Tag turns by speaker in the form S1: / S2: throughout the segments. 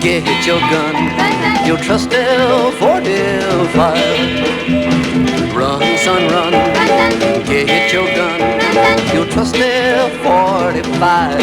S1: get your gun. You'll trust L45. Run, son, run, get your gun. You'll trust L45.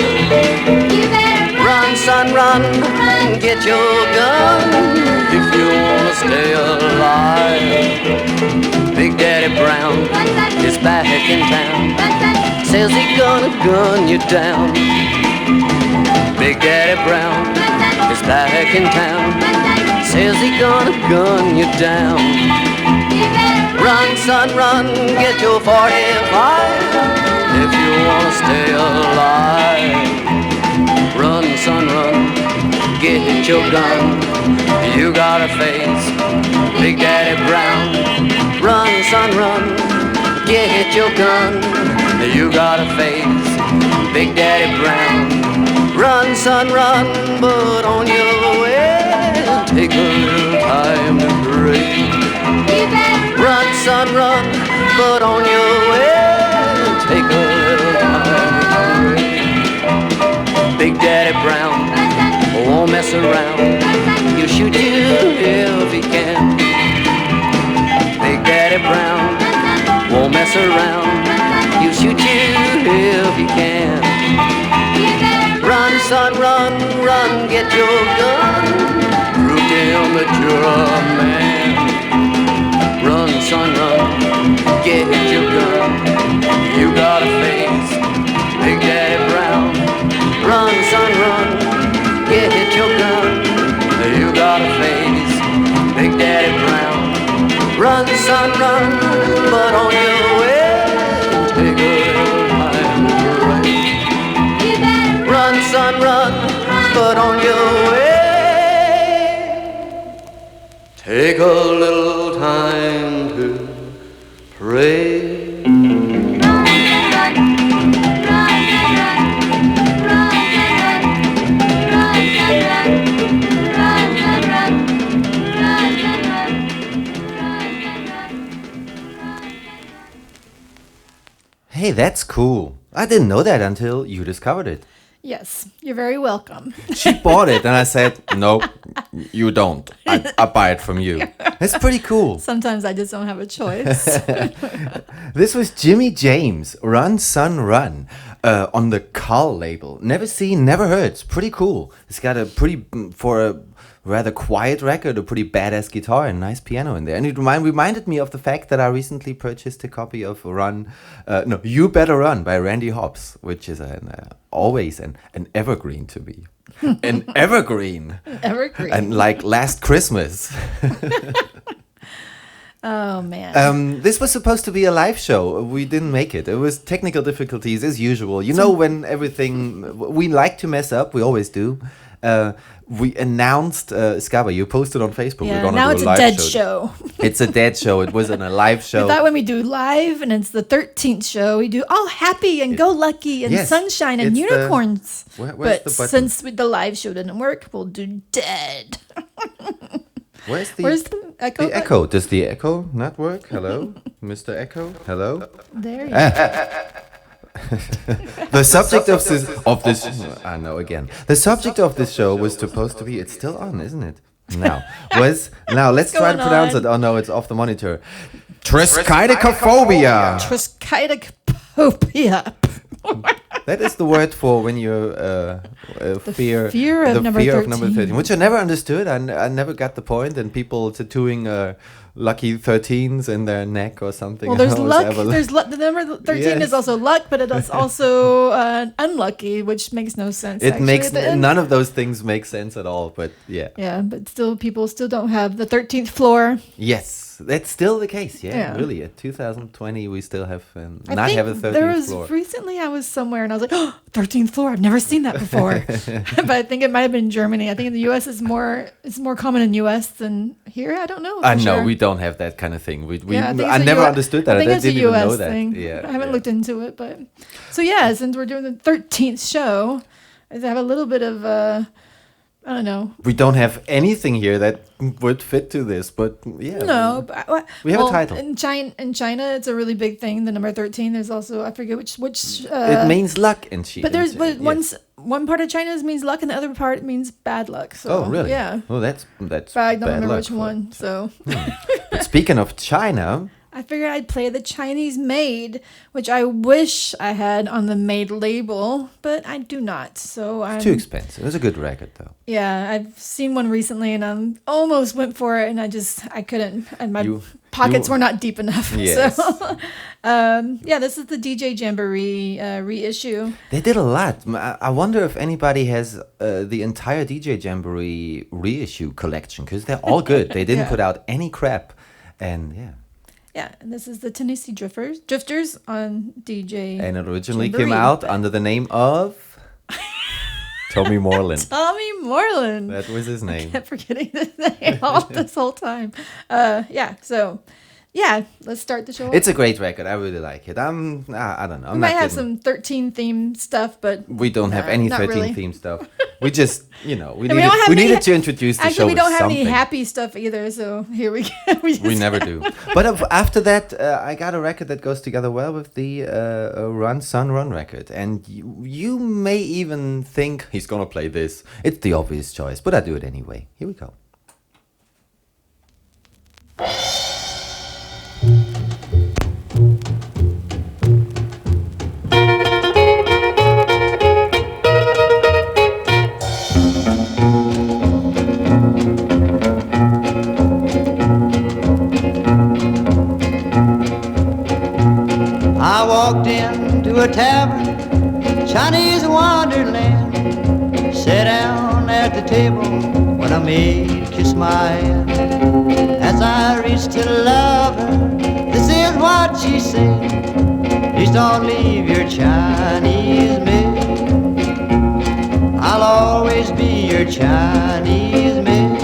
S1: Run, son, run, get your gun if you wanna stay alive. Big Daddy Brown is back in town. Says he gonna gun you down. Big Daddy Brown is back in town. Says he gonna gun you down. Run, son, run, get your 45 if you wanna stay alive. Run, son, run, get your gun. You gotta face Big Daddy Brown. Run, son, run, get your gun. You gotta face Big Daddy Brown. Run, son, run, but on your way, take a little time to pray. Run, son, run, but on your way, take a little time to pray. Big Daddy Brown won't mess around. He'll shoot you if he can. Big Daddy Brown won't mess around. He'll shoot you if he can. Run, son, run, run, get your gun. Prove to him that you're a man. Run, son, run, get your gun. You gotta face Big Daddy Brown. Run, son, run, get your gun. You gotta face Big Daddy Brown. Run, son, run, but on your way, take a little time to pray. Run, son, run, but on your way, take a little time to pray.
S2: Hey, that's cool. I didn't know that until you discovered it.
S3: Yes, you're very welcome.
S2: She bought it and I said, no, you don't. I buy it from you. That's pretty cool.
S3: Sometimes I just don't have a choice.
S2: This was Jimmy James, Run Son Run, on the Carl label. Never seen, never heard. It's pretty cool. It's got a pretty, for a rather quiet record, a pretty badass guitar and nice piano in there. And it reminded me of the fact that I recently purchased a copy of You Better Run by Randy Hobbs, which is always an evergreen to me. An evergreen.
S3: Evergreen.
S2: And like last Christmas.
S3: Oh, man.
S2: This was supposed to be a live show. We didn't make it. It was technical difficulties as usual. You know, when everything... We like to mess up. We always do. We announced, Skaba, you posted on Facebook.
S3: Yeah,
S2: we're gonna
S3: now
S2: do
S3: it's
S2: a live
S3: a dead
S2: show.
S3: show.
S2: It's a dead show. It wasn't a live show.
S3: We thought when we do live and it's the 13th show, we do all happy and go lucky and
S2: Yes,
S3: sunshine and
S2: it's
S3: unicorns.
S2: Where's
S3: but
S2: the button?
S3: since the live show didn't work, we'll do dead.
S2: Where's
S3: Where's the echo?
S2: the echo? Does the echo not work? Hello? Mr. Echo? Hello?
S3: There you go.
S2: The subject of this I know again. The subject of this show was supposed to be, it's still on, isn't it? Now let's try to
S3: going
S2: pronounce
S3: on?
S2: it. Oh no, it's off the monitor. Triskaidekaphobia.
S3: Triskaidekaphobia.
S2: That is the word for when you fear
S3: fear of number 13.
S2: which I never understood. I never got the point. And people tattooing lucky 13s in their neck or something.
S3: Well, there's
S2: I always
S3: luck.
S2: have a
S3: There's the number 13
S2: Yes.
S3: is also luck, but it is also unlucky, which makes no sense.
S2: It
S3: actually,
S2: makes
S3: at the end.
S2: none of those things make sense at all. But yeah.
S3: Yeah, but still, people still don't have the 13th floor.
S2: Yes, that's still the case. Yeah,
S3: Yeah.
S2: really. At 2020, we still have
S3: I
S2: not
S3: think
S2: have a 13th
S3: there was
S2: floor.
S3: recently I was somewhere and I was like, oh, 13th floor. I've never seen that before. But I think it might have been Germany. I think in the U.S. it's more common in the U.S. than here. I don't know.
S2: I
S3: for
S2: know
S3: sure.
S2: we don't have that kind of thing. We
S3: Yeah, think
S2: I
S3: it's a
S2: never
S3: U-
S2: understood that.
S3: I think
S2: I
S3: it's
S2: didn't
S3: a
S2: even
S3: U.S.
S2: know that.
S3: thing.
S2: Yeah,
S3: I haven't
S2: yeah.
S3: looked into it, but so yeah, since we're doing the 13th show, I have a little bit of I don't know.
S2: We don't have anything here that would fit to this, but yeah.
S3: No, but,
S2: We have a title.
S3: In China, it's a really big thing. The number 13. There's also I forget which.
S2: It means luck in China.
S3: But there's but
S2: yes.
S3: one part of China means luck and the other part means bad luck. So,
S2: Oh, really?
S3: Yeah.
S2: Well, that's
S3: But I don't
S2: bad
S3: remember
S2: luck
S3: which
S2: for-
S3: one. So
S2: But speaking of China,
S3: I figured I'd play the Chinese Maid, which I wish I had on the Maid label, but I do not. So I'm
S2: too expensive. It was a good record, though.
S3: Yeah, I've seen one recently and I almost went for it and I couldn't. And my
S2: You-
S3: pockets
S2: you-
S3: were not deep enough.
S2: Yes.
S3: So, yeah, this is the DJ Jamboree reissue.
S2: They did a lot. I wonder if anybody has the entire DJ Jamboree reissue collection, because they're all good. They didn't
S3: Yeah.
S2: put out any crap. And yeah.
S3: Yeah, and this is the Tennessee Drifters on DJ.
S2: And it originally came
S3: Jamboree.
S2: out under the name of Tommy Moreland.
S3: Tommy Moreland.
S2: That was his name.
S3: Kept forgetting his name all this whole time. Yeah, so yeah, let's start the show.
S2: It's a great record. I really like it. I don't know.
S3: we
S2: I'm
S3: might
S2: not
S3: have
S2: getting-
S3: some 13 theme stuff, but
S2: We don't have any
S3: not
S2: 13
S3: really.
S2: theme stuff. We just, we
S3: And
S2: needed,
S3: don't have
S2: we
S3: any-
S2: needed to introduce the show
S3: Actually, we
S2: with
S3: don't have
S2: something.
S3: any happy stuff either, so here we go.
S2: We
S3: just-
S2: never do. But after that, I got a record that goes together well with the Run Sun Run record. And you may even think he's going to play this. It's the obvious choice, but I do it anyway. Here we go.
S4: I walked into a tavern, Chinese wonderland. Sat down at the table when a maid kissed my hand. As I reached to love her, this is what she said: please don't leave your Chinese maid. I'll always be your Chinese maid.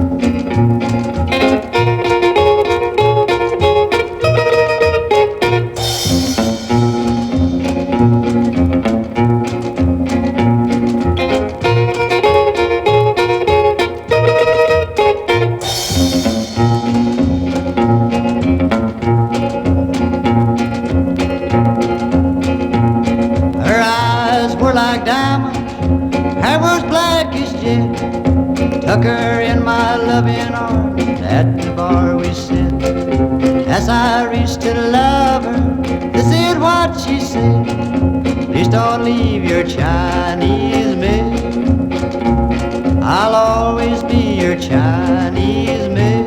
S4: Her eyes were like diamonds, hair was black as jet. Tuck her in my loving arms, at the bar we sit. As I reached to love her, this is what she said: please don't leave your Chinese maid. I'll always be your Chinese maid.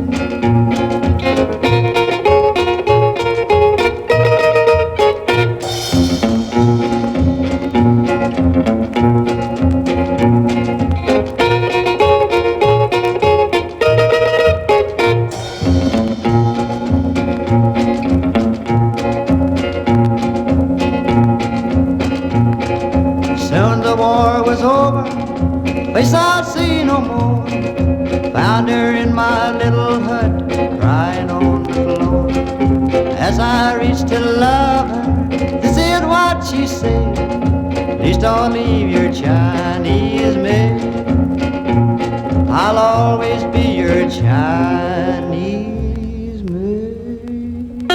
S4: Soon the war was over, place I'll see no more. Found her in my little hut, crying on the floor. As I reached to love her, this is what she said: please don't leave your Chinese maid. I'll always be your Chinese maid.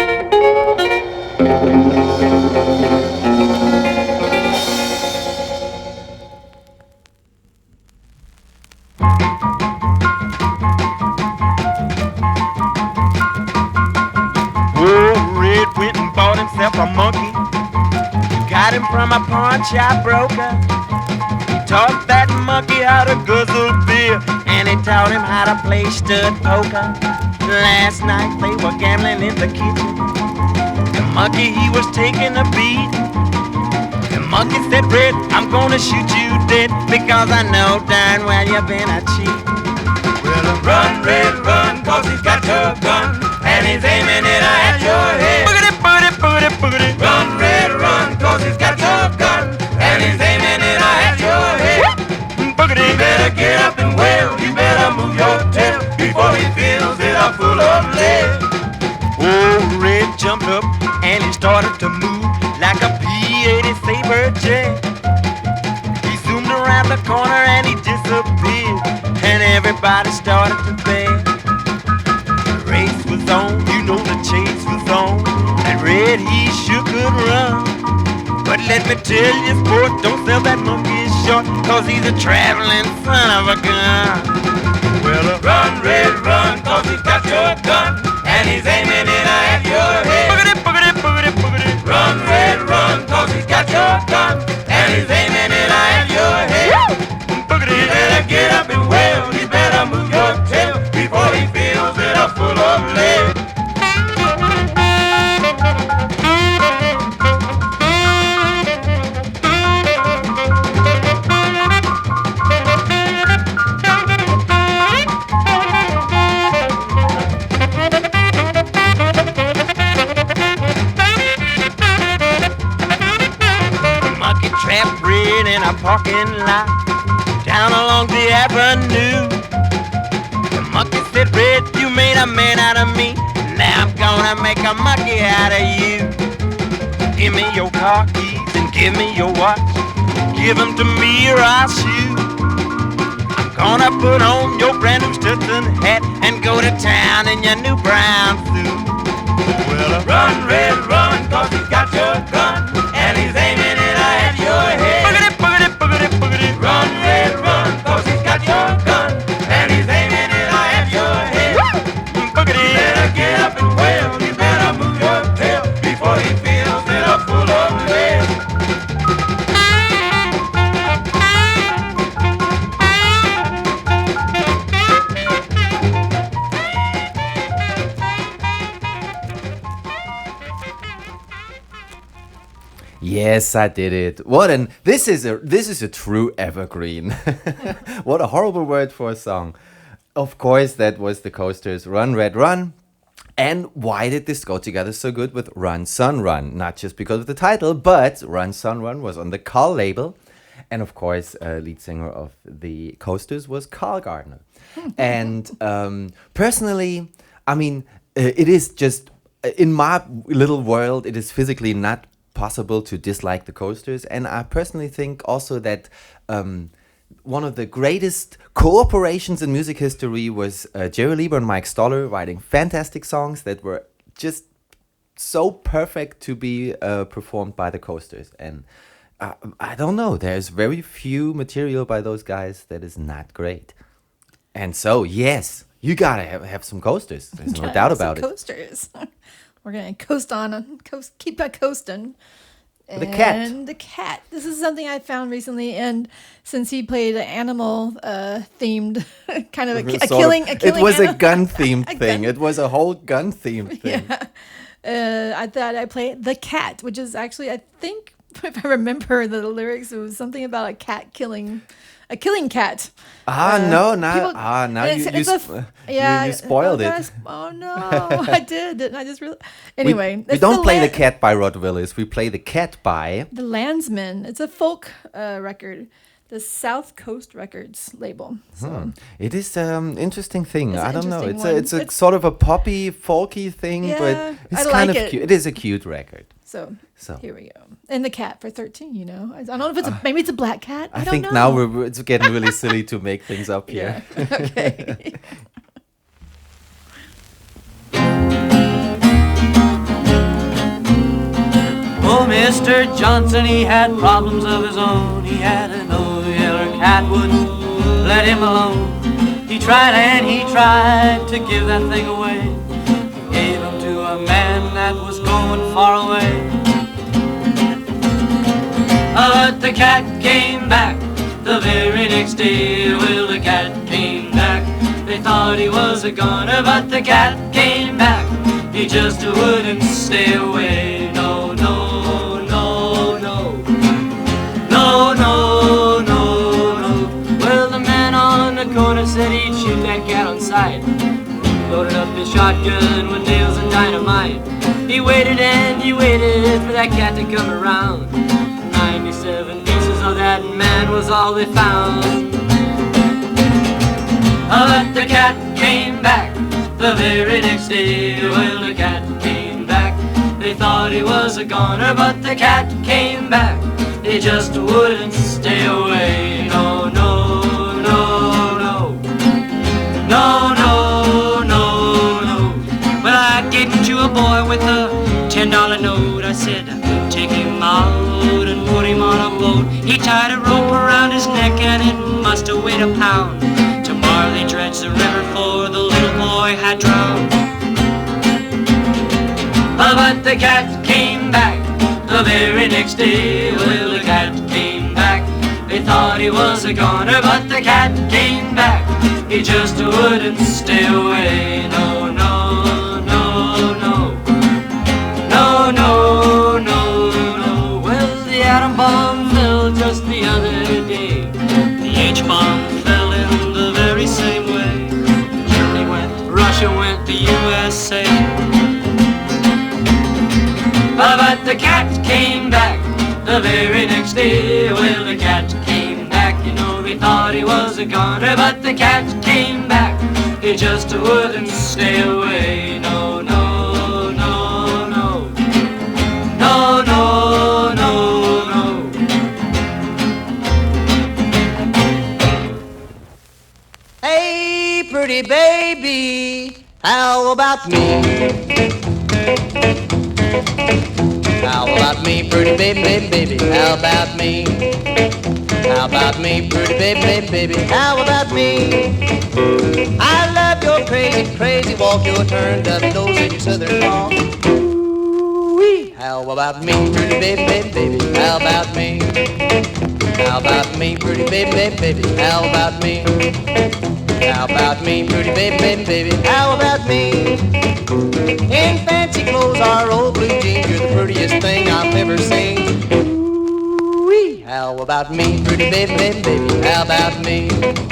S5: Old Red went and bought himself a monkey. Got him from a pawn shop broker. He taught that monkey how to guzzle beer, and he taught him how to play stud poker. Last night they were gambling in the kitchen. The monkey, he was taking a beat. The monkey said, Red, I'm gonna shoot you dead, because I know darn well you've been a cheat. Well, run, Red, run, 'cause he's got your gun, and he's aiming it at your head. Boogity, boogity, boogity, boogity. Run, Red, run, 'cause he's got your gun, and he's aiming it at your head. Boogity. You better get up and wail, you better move your tail, before he fills it up full of lead. Old Red jumped up, and he started to move like a P-80 Sabre jet. He zoomed around the corner and he disappeared, and everybody started to beg. The race was on, you know the chase was on, and Red he sure could run. But let me tell you, sport, don't sell that monkey short, cause he's a traveling son of a gun. Well, run, red, run, cause he's got your gun, and he's aiming it at your head. Boogity, boogity, boogity, boogity. Run, red, run, cause he's got your gun, and he's aiming it at your head. Boogity, you better get up and wail, you better move your tail before he fills it up full of lead. In a parking lot down along the avenue, the monkey said, Red, you made a man out of me, now I'm gonna make a monkey out of you. Give me your car keys and give me your watch, give them to me or I'll shoot. I'm gonna put on your brand new Stetson hat and go to town in your new brown suit. Well, run, Red, run, cause he's got your gun, and he's aiming it at your head. Boogity, boogity, boogity, boogity. Run, Red, run, cause he's got your gun, and he's aiming it at your head. Boogity, you better get up and wail, you better move your tail before he fills it up full of lead.
S2: Yes, I did it. This is a true evergreen. What a horrible word for a song. Of course, that was the Coasters' Run, Red, Run. And why did this go together so good with Run, Son, Run? Not just because of the title, but Run, Son, Run was on the Carl label. And of course, lead singer of the Coasters was Carl Gardner. And personally, I mean, it is just, in my little world, it is physically not possible to dislike the Coasters. And I personally think also that one of the greatest cooperations in music history was Jerry Lieber and Mike Stoller writing fantastic songs that were just so perfect to be performed by the Coasters. And I don't know, there's very few material by those guys that is not great. And so, yes, you gotta have some Coasters. There's no doubt about it.
S3: Coasters. We're gonna coast on and keep it coasting.
S2: The cat.
S3: And the cat. This is something I found recently, and since he played an animal themed kind of a killing.
S2: It was
S3: animal.
S2: a gun themed thing. It was a whole gun themed thing.
S3: Yeah. I thought I played the cat, which is actually, I think, if I remember the lyrics, it was something about a cat killing. A killing cat.
S2: Now you spoiled it.
S3: Oh no, I did. I just really. Anyway,
S2: we don't play The Cat by Rod Willis. We play The Cat by
S3: The Landsman. It's a folk record, the South Coast Records label. So.
S2: It is interesting thing.
S3: It's
S2: I
S3: an
S2: don't know.
S3: interesting
S2: It's
S3: one.
S2: a sort of a poppy, folky thing,
S3: Yeah,
S2: but it's
S3: I
S2: kind
S3: like
S2: of
S3: it.
S2: cute. It is a cute record.
S3: So
S2: So.
S3: here we go. And the cat for 13. You know, I don't know if it's maybe it's a black cat. I don't
S2: think
S3: know.
S2: now it's getting really silly to make things up here.
S3: Yeah. Okay.
S1: Oh, Mr. Johnson, he had problems of his own. He had an old yeller cat, wouldn't let him alone. He tried and he tried to give that thing away. He gave him to a man that was going far away. But the cat came back the very next day. Well, the cat came back. They thought he was a goner, but the cat came back. He just wouldn't stay away. No, no, no, no. No, no, no, no. Well, the man on the corner said he'd shoot that cat on sight. Loaded up his shotgun with nails and dynamite. He waited and he waited for that cat to come around. 97 pieces of that man was all they found. But the cat came back the very next day. Well, the cat came back. They thought he was a goner, but the cat came back. He just wouldn't stay away. No, no, no, no. No, no, no, no. Well, I gave him to a boy with a $10 note. I said, take him out and
S6: boat. He tied a rope around his neck and it must have weighed a pound. To Marley dredged the river for the little boy had drowned. But the cat came back the very next day. Well, the cat came back. They thought he was a goner, but the cat came back. He just wouldn't stay away. No, no, no, no. No, no, no, no. Well, the atom bomb fell just the other day. The H-bomb fell in the very same way. Germany went, Russia went, the USA. But the cat came back the very next day. Well, the cat came back, you know, we thought he was a goner, but the cat came back. He just wouldn't stay away. No, no, no, no. No, no, no, no.
S4: Hey, pretty baby, how about me? How about me, pretty baby, baby, baby? How about me? How about me, pretty baby, baby, baby? How about me? I love your crazy, crazy walk, your turned up nose and your southern talk. Ooh-wee. How about me, pretty baby, baby, baby? How about me? How about me, pretty baby, baby, baby? How about me? How about me, pretty baby, baby, baby? How about me? In fancy clothes or old blue jeans, you're the prettiest thing I've ever seen. Ooh-wee. How about me, pretty baby, baby, baby? How about me?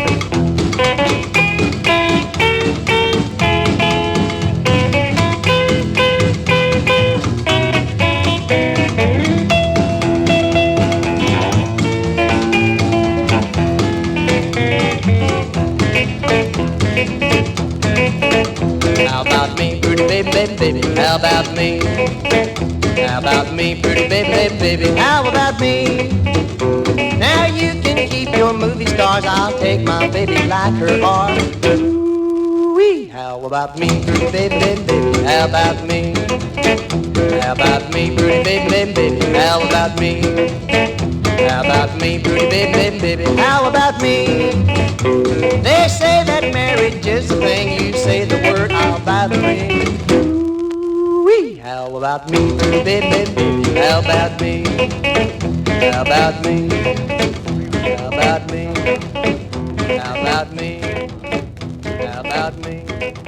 S4: How about me, pretty baby, baby, baby? How about me? How about me, pretty baby, baby, baby? How about me? Now you can keep your movie stars, I'll take my baby like her are. Ooh-wee. How about me, pretty baby, baby, baby? How about me? How about me, pretty baby, baby, baby? How about me? How about me, pretty baby, baby, baby? How about me? They say that marriage is the thing. You say the word, I'll buy the ring. Ooh-wee. How about me, pretty baby, baby, baby? How about me? How about me? How about me? How about me? How about me?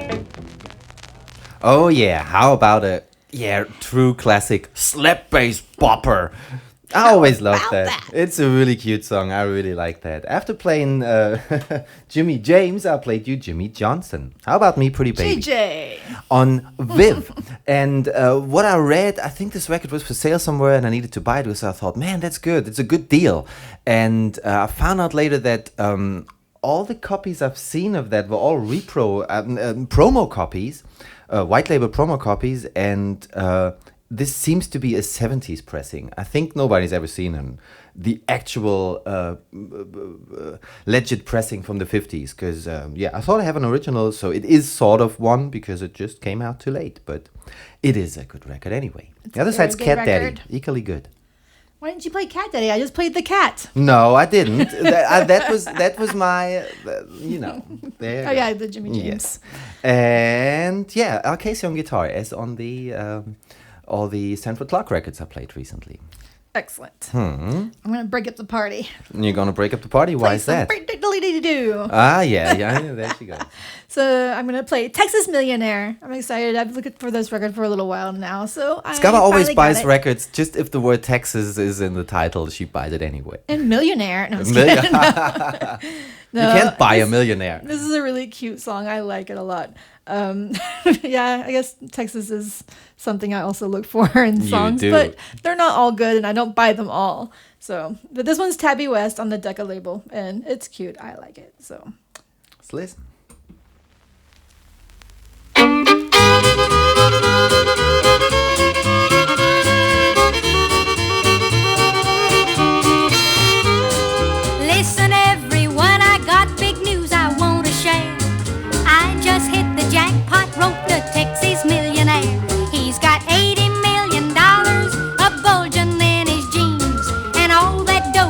S2: Oh yeah, how about a true classic slap bass bopper. I always love that. It's a really cute song. I really like that. After playing Jimmy James, I played you Jimmy Johnson. How about me, pretty baby?
S3: JJ.
S2: On Viv. And what I read, I think this record was for sale somewhere and I needed to buy it, so I thought, man, that's good. It's a good deal. And I found out later that all the copies I've seen of that were all promo copies, white label promo copies, and this seems to be a 70s pressing. I think nobody's ever seen the actual legit pressing from the 50s. Because, I thought I have an original, so it is sort of one because it just came out too late. But it is a good record anyway. The other side's Cat Daddy, equally good.
S3: Why didn't you play Cat Daddy? I just played the cat.
S2: No, I didn't. that was my, There
S3: Oh, yeah, the Jimmy James.
S2: Yes. And, Casey on guitar, as on the... all the Sanford Clark records I played recently.
S3: Excellent. I'm going to break up the party.
S2: You're going to break up the party? Why is that? Yeah, there she goes.
S3: So I'm going to play Texas Millionaire. I'm excited. I've been looking for this record for a little while now. So
S2: Scaba always buys records just if the word Texas is in the title, she buys it anyway.
S3: And Millionaire. No, I'm just kidding. No,
S2: you can't buy a millionaire.
S3: This is a really cute song. I like it a lot. I guess Texas is something I also look for in songs, but they're not all good and I don't buy them all. So, but this one's Tabby West on the Decca label and it's cute. I like it. So,
S2: let's listen.
S7: Listen, everyone, I got big news I want to share. I just hit the jackpot, wrote the Texas Millionaire. He's got $80 million, a bulging in his jeans, and all that dough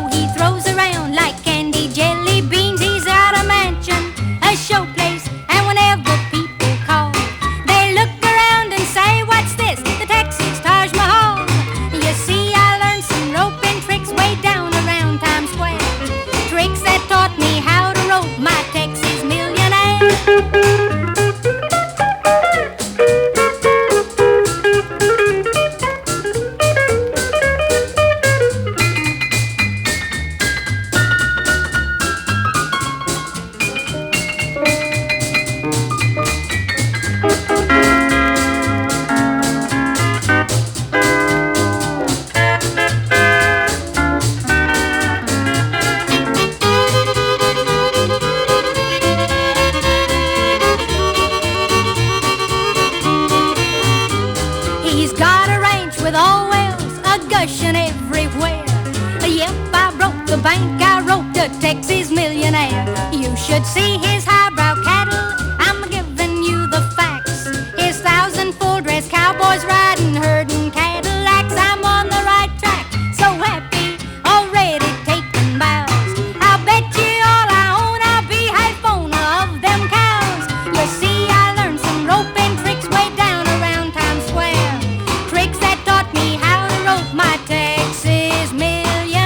S7: flashing everywhere. Yep, I broke the bank, I wrote the Texas millionaire. You should see his highbrow cattle, I'm giving you the facts. His 1,000 full-dress cowboys riding, herding Cadillacs. I'm on the right track, so happy, already taking vows. I'll bet you all I own I'll be half owner of them cows. You see, I learned some roping tricks way down around Times Square. Tricks that taught me how to rope my Texas millionaire.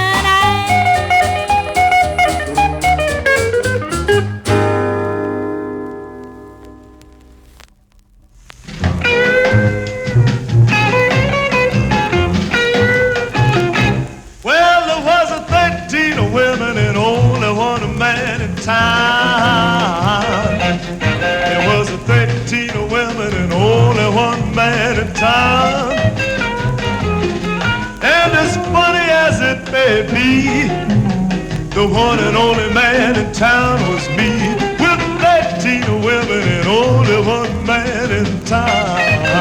S5: Well, there was a 13 women and only one man in town. There was a 13 women and only one man in town. And as funny as it may be, the one and only man in town was me. With 13 women and only one man in town.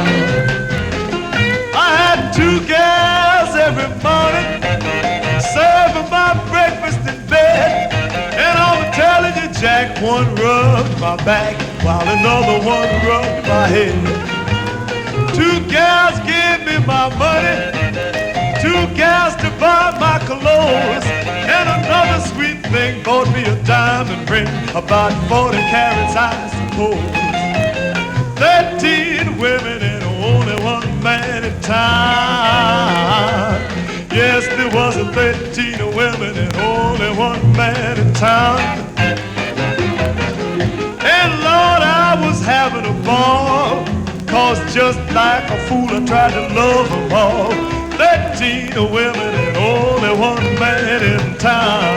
S5: I had 2 gals every morning serving my breakfast in bed. And I'm telling you, Jack, one rubbed my back while another one rubbed my head. 2 gals gave me my money, 2 gals to buy my clothes, and another sweet thing bought me a diamond ring, about 40 carats, I suppose. 13 women and only one man in town. Yes, there was a 13 women and only one man in town. And Lord, I was having a ball, 'cause just like a fool I tried to love them all. 13 women and only one man in town.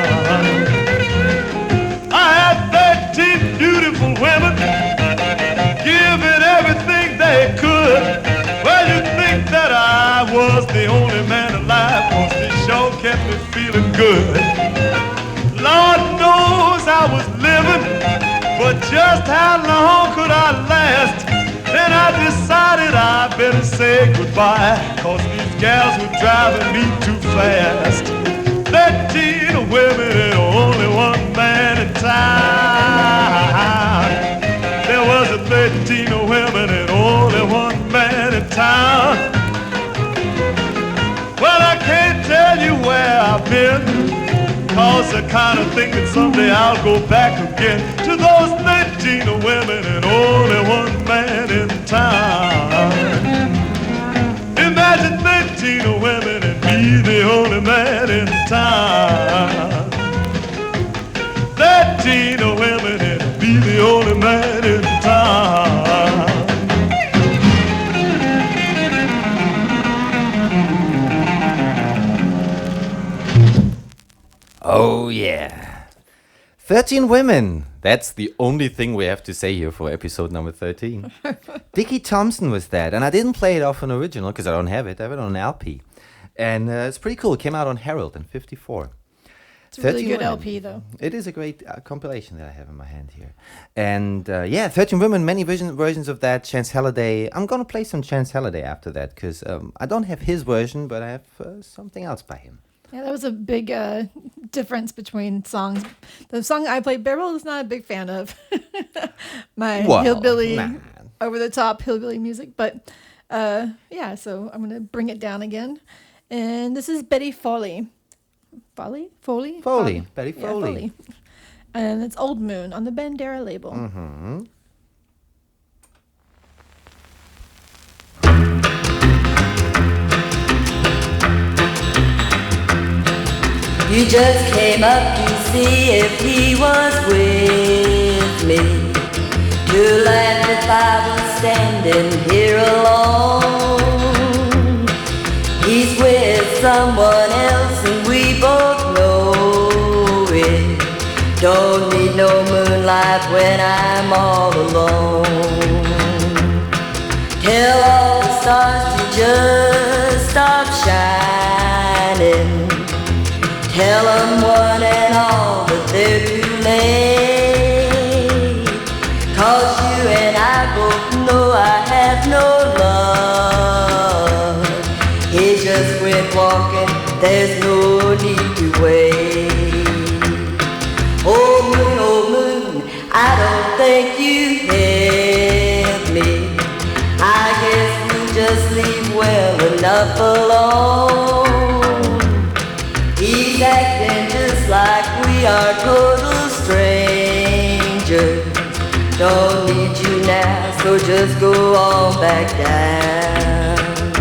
S5: I had 13 beautiful women giving everything they could. Well, you'd think that I was the only man alive, 'cause they sure kept me feeling good. Lord knows I was living, but just how long could I last? Then I decided I better say goodbye, 'cause these gals were driving me too fast. 13 women and only one man in town. There was a 13 women and only one man in town. Well, I can't tell you where I've been, 'cause I kind of think that someday I'll go back again to those 13 women and only one man in town. Imagine 13 women and me the only man in town. 13 women and be the only man in town.
S2: Oh, yeah. 13 women. That's the only thing we have to say here for episode number 13. Dickie Thompson was that. And I didn't play it off an original because I don't have it. I have it on an LP. And it's pretty cool. It came out on Herald in 54.
S3: It's a really good LP, though.
S2: It is a great compilation that I have in my hand here. And 13 Women, many versions of that. Chance Halliday. I'm going to play some Chance Halliday after that because I don't have his version, but I have something else by him.
S3: Yeah, that was a big difference between songs. The song I played, Beryl is not a big fan of. Hillbilly, over-the-top hillbilly music. But so I'm going to bring it down again. And this is Betty Foley. Foley?
S2: Betty Foley.
S3: Yeah, Foley. And it's Old Moon on the Bandera label.
S2: Mm-hmm.
S8: You just came up to see if he was with me, to laugh if I was standing here alone. He's with someone else and we both know it. Don't need no moonlight when I'm all alone. Tell all the stars to just stop shining. Tell them one and all that they're too late. 'Cause you and I both know I have no love. He just went walking I don't think you help me. I guess we'll just leave well enough alone. He's acting just like we are total strangers. Don't need you now, so just go on back down.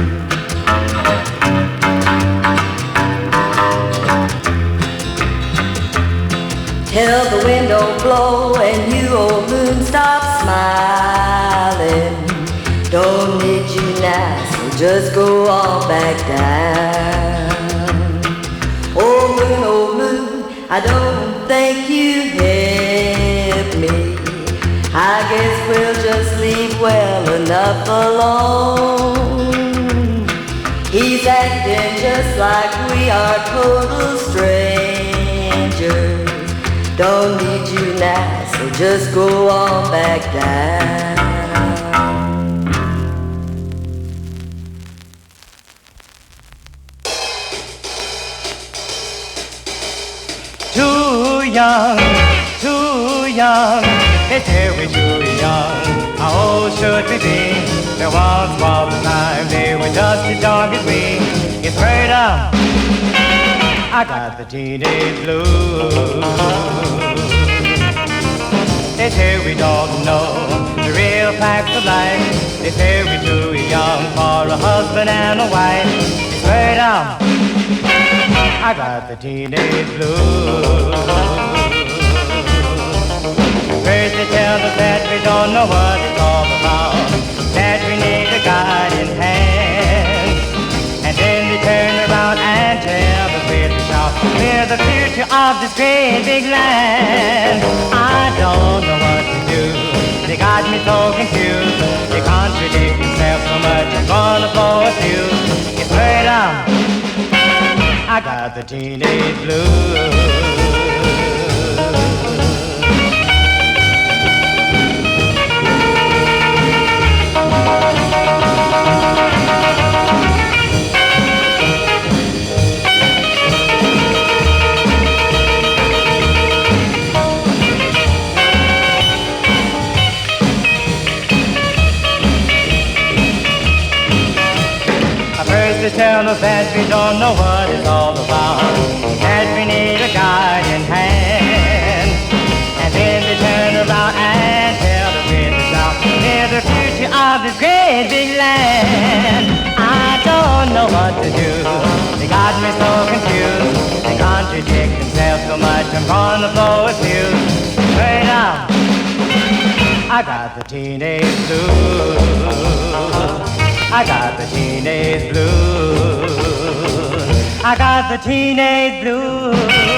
S8: Tell the wind don't blow and you, old moon, stop smiling. Don't need you now, so just go on back down. Old moon, I don't think you help me. I guess we'll just leave well enough alone. He's acting just like we are total strangers. Don't need you now, so just go on back down.
S9: Too young, they say we're too young. How old should we be? There once was a time they were just as young as we. It's straight up, I got the teenage blues. They say we don't know the real facts of life. They say we're too young for a husband and a wife. It's straight up, I got the teenage blues. First they tell us that we don't know what it's all about, that we need a guiding hand. And then they turn around and tell us we're to shout, we're the future of this great big land. I don't know what to do, they got me so confused. They contradict themselves so much, I'm gonna blow a fuse. It's straight up, I got the teenage blues. They tell us that we don't know what it's all about, that we need a guiding hand. And then they turn around and tell us we're the future of this great big land. I don't know what to do, they got me so confused. They contradict themselves so much, I'm gonna blow a fuse. Straight up, I got the teenage blues. I got the teenage blues. I got the teenage blues.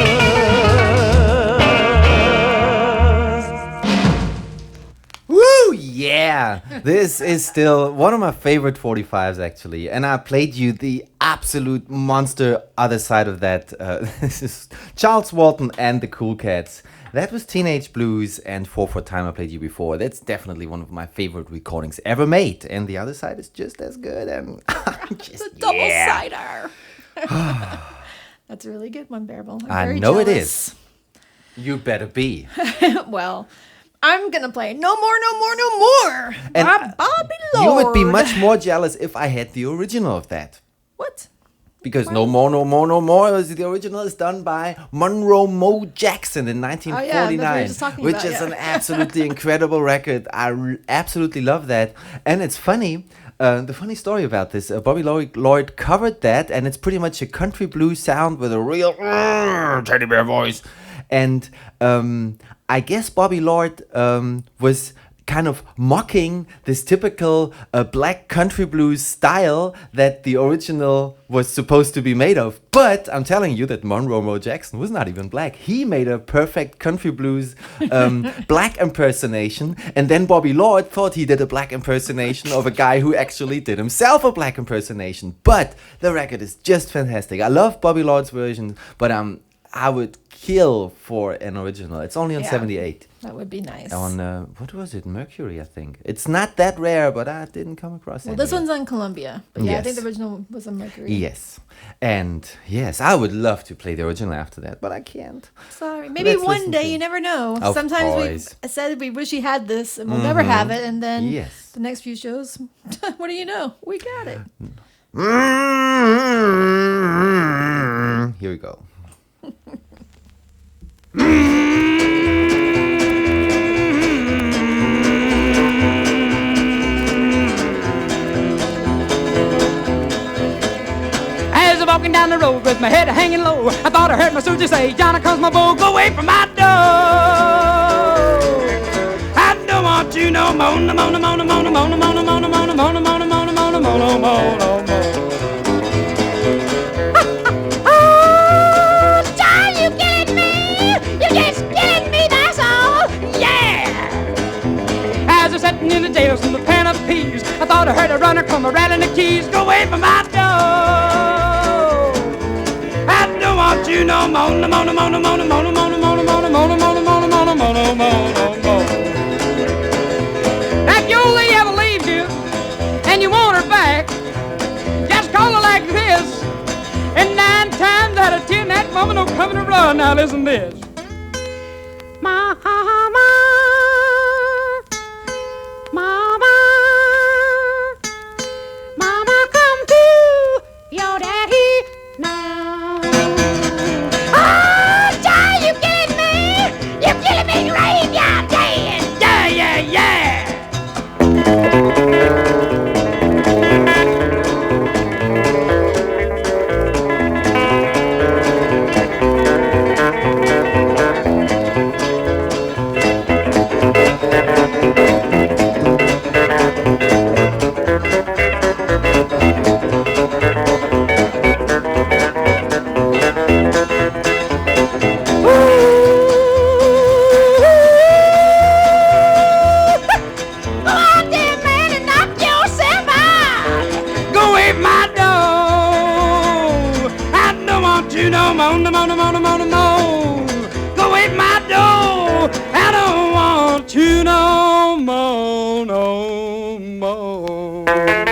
S2: Woo! Yeah! This is still one of my favorite 45s, actually. And I played you the absolute monster other side of that. This is Charles Walton and the Cool Cats. That was Teenage Blues, and 4/4 Time I played you before. That's definitely one of my favorite recordings ever made. And the other side is just as good. And just,
S3: the double-sider. That's a really good one, Bearable.
S2: I know jealous. It is. You better be.
S3: Well, I'm going to play No More, No More, No More
S2: and
S3: by Bobby Lord.
S2: You would be much more jealous if I had the original of that.
S3: What?
S2: Because No More, No More, No More, the original is done by Monroe Mo Jackson in 1949, which is an absolutely incredible record. I absolutely love that. And it's funny, the funny story about this, Bobby Lloyd covered that, and it's pretty much a country blues sound with a real teddy bear voice. And I guess Bobby Lloyd was kind of mocking this typical black country blues style that the original was supposed to be made of. But I'm telling you that Monroe Mo Jackson was not even black. He made a perfect country blues black impersonation, and then Bobby Lloyd thought he did a black impersonation of a guy who actually did himself a black impersonation. But the record is just fantastic. I love Bobby Lloyd's version, but I would kill for an original. It's only on
S3: Yeah.
S2: 78.
S3: That would be nice.
S2: On what was it? Mercury, I think. It's not that rare, but I didn't come across it.
S3: Well, this one's on Columbia. But yeah, I think
S2: Yes.
S3: the original was on Mercury.
S2: Yes. And yes, I would love to play the original after that, but I can't.
S3: Sorry. Maybe
S2: Let's
S3: one
S2: listen
S3: day,
S2: to
S3: you
S2: it.
S3: never know.
S2: Of
S3: Sometimes
S2: course.
S3: we said we wish we had this and we'll never have it. And then
S2: Yes.
S3: the next few shows, what do you know? We got it.
S2: Here we go.
S10: As I'm walking down the road with my head hanging low, I thought I heard my soldier say, Johnny, cause my boy, go away from my door. I don't want you no more, no more, no more, no more, no more, no more, no more, no more, no more, no more, no more, no more, no more, no more, no more.
S7: Oh, John, you killing me! You just killing me, that's all! Yeah!
S10: As I'm sitting in the jails in the pan of peas, I thought I heard a runner come a rattling the keys, go away from my door. I don't want you no more, no more, no more, no more, no more, no more, no more, no more, no more, no more, no more, no more, no more, no more, no more. If your old lady ever leaves you and you want her back, just call her like this. And 9 times out of 10, that woman will come and run. Now listen to this. Mama, Mama, Mama, come to your daddy now.
S7: Oh, John, you killing me! You killing me, graveyard day!
S10: Yeah, yeah, yeah.
S7: Go out there, man, and knock yourself out!
S10: Go away from my door. I don't want you no more, no more, no more, no more, no more. Go away from my door. I don't want you no more, no more.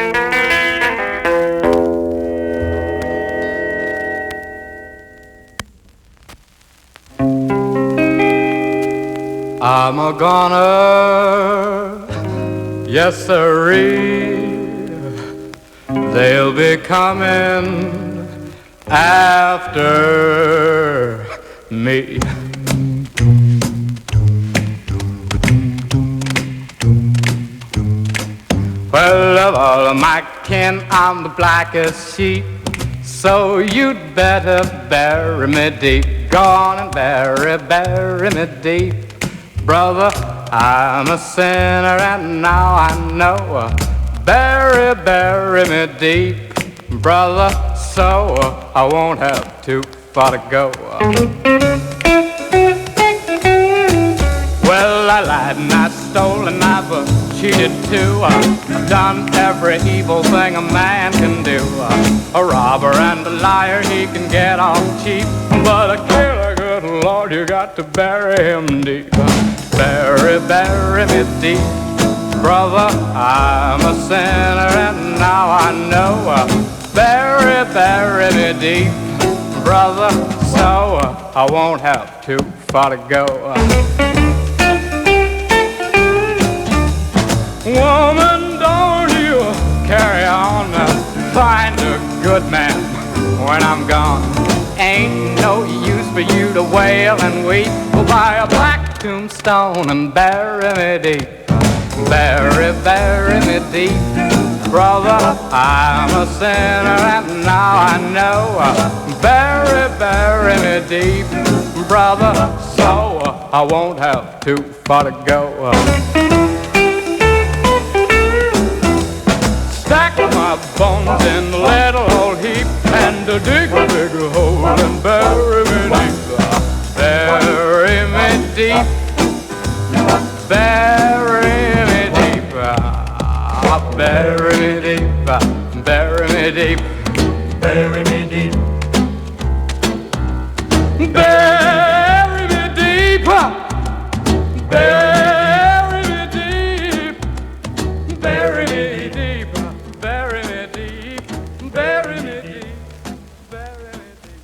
S10: I'm a goner, yes sirree. They'll be coming after me. Well, of all of my kin, I'm the blackest sheep, so you'd better bury me deep. Go on and bury me deep. Brother, I'm a sinner and now I know. Bury me deep. Brother, so I won't have too far to go. Well, I lied and I stole and I've cheated too. I've done every evil thing a man can do. A robber and a liar, he can get off cheap. But a killer, good Lord, you got to bury him deep. Bury me deep. Brother, I'm a sinner and now I know. Bury me deep. Brother, so I won't have too far to go. Woman, don't you carry on. Find a good man when I'm gone. Ain't no use for you to wail and weep. Go buy a black tombstone and bury me deep. Bury me deep. Brother, I'm a sinner and now I know. Bury me deep. Brother, so I won't have too far to go. Stack my bones in a little old heap and dig a big hole and bury me deep. Bury me deep. Bury me deep. Bury me deep. Bury me deep. Bury me deep. Bury me deep, bury me deep, bury me deep, bury me deep, bury me deep.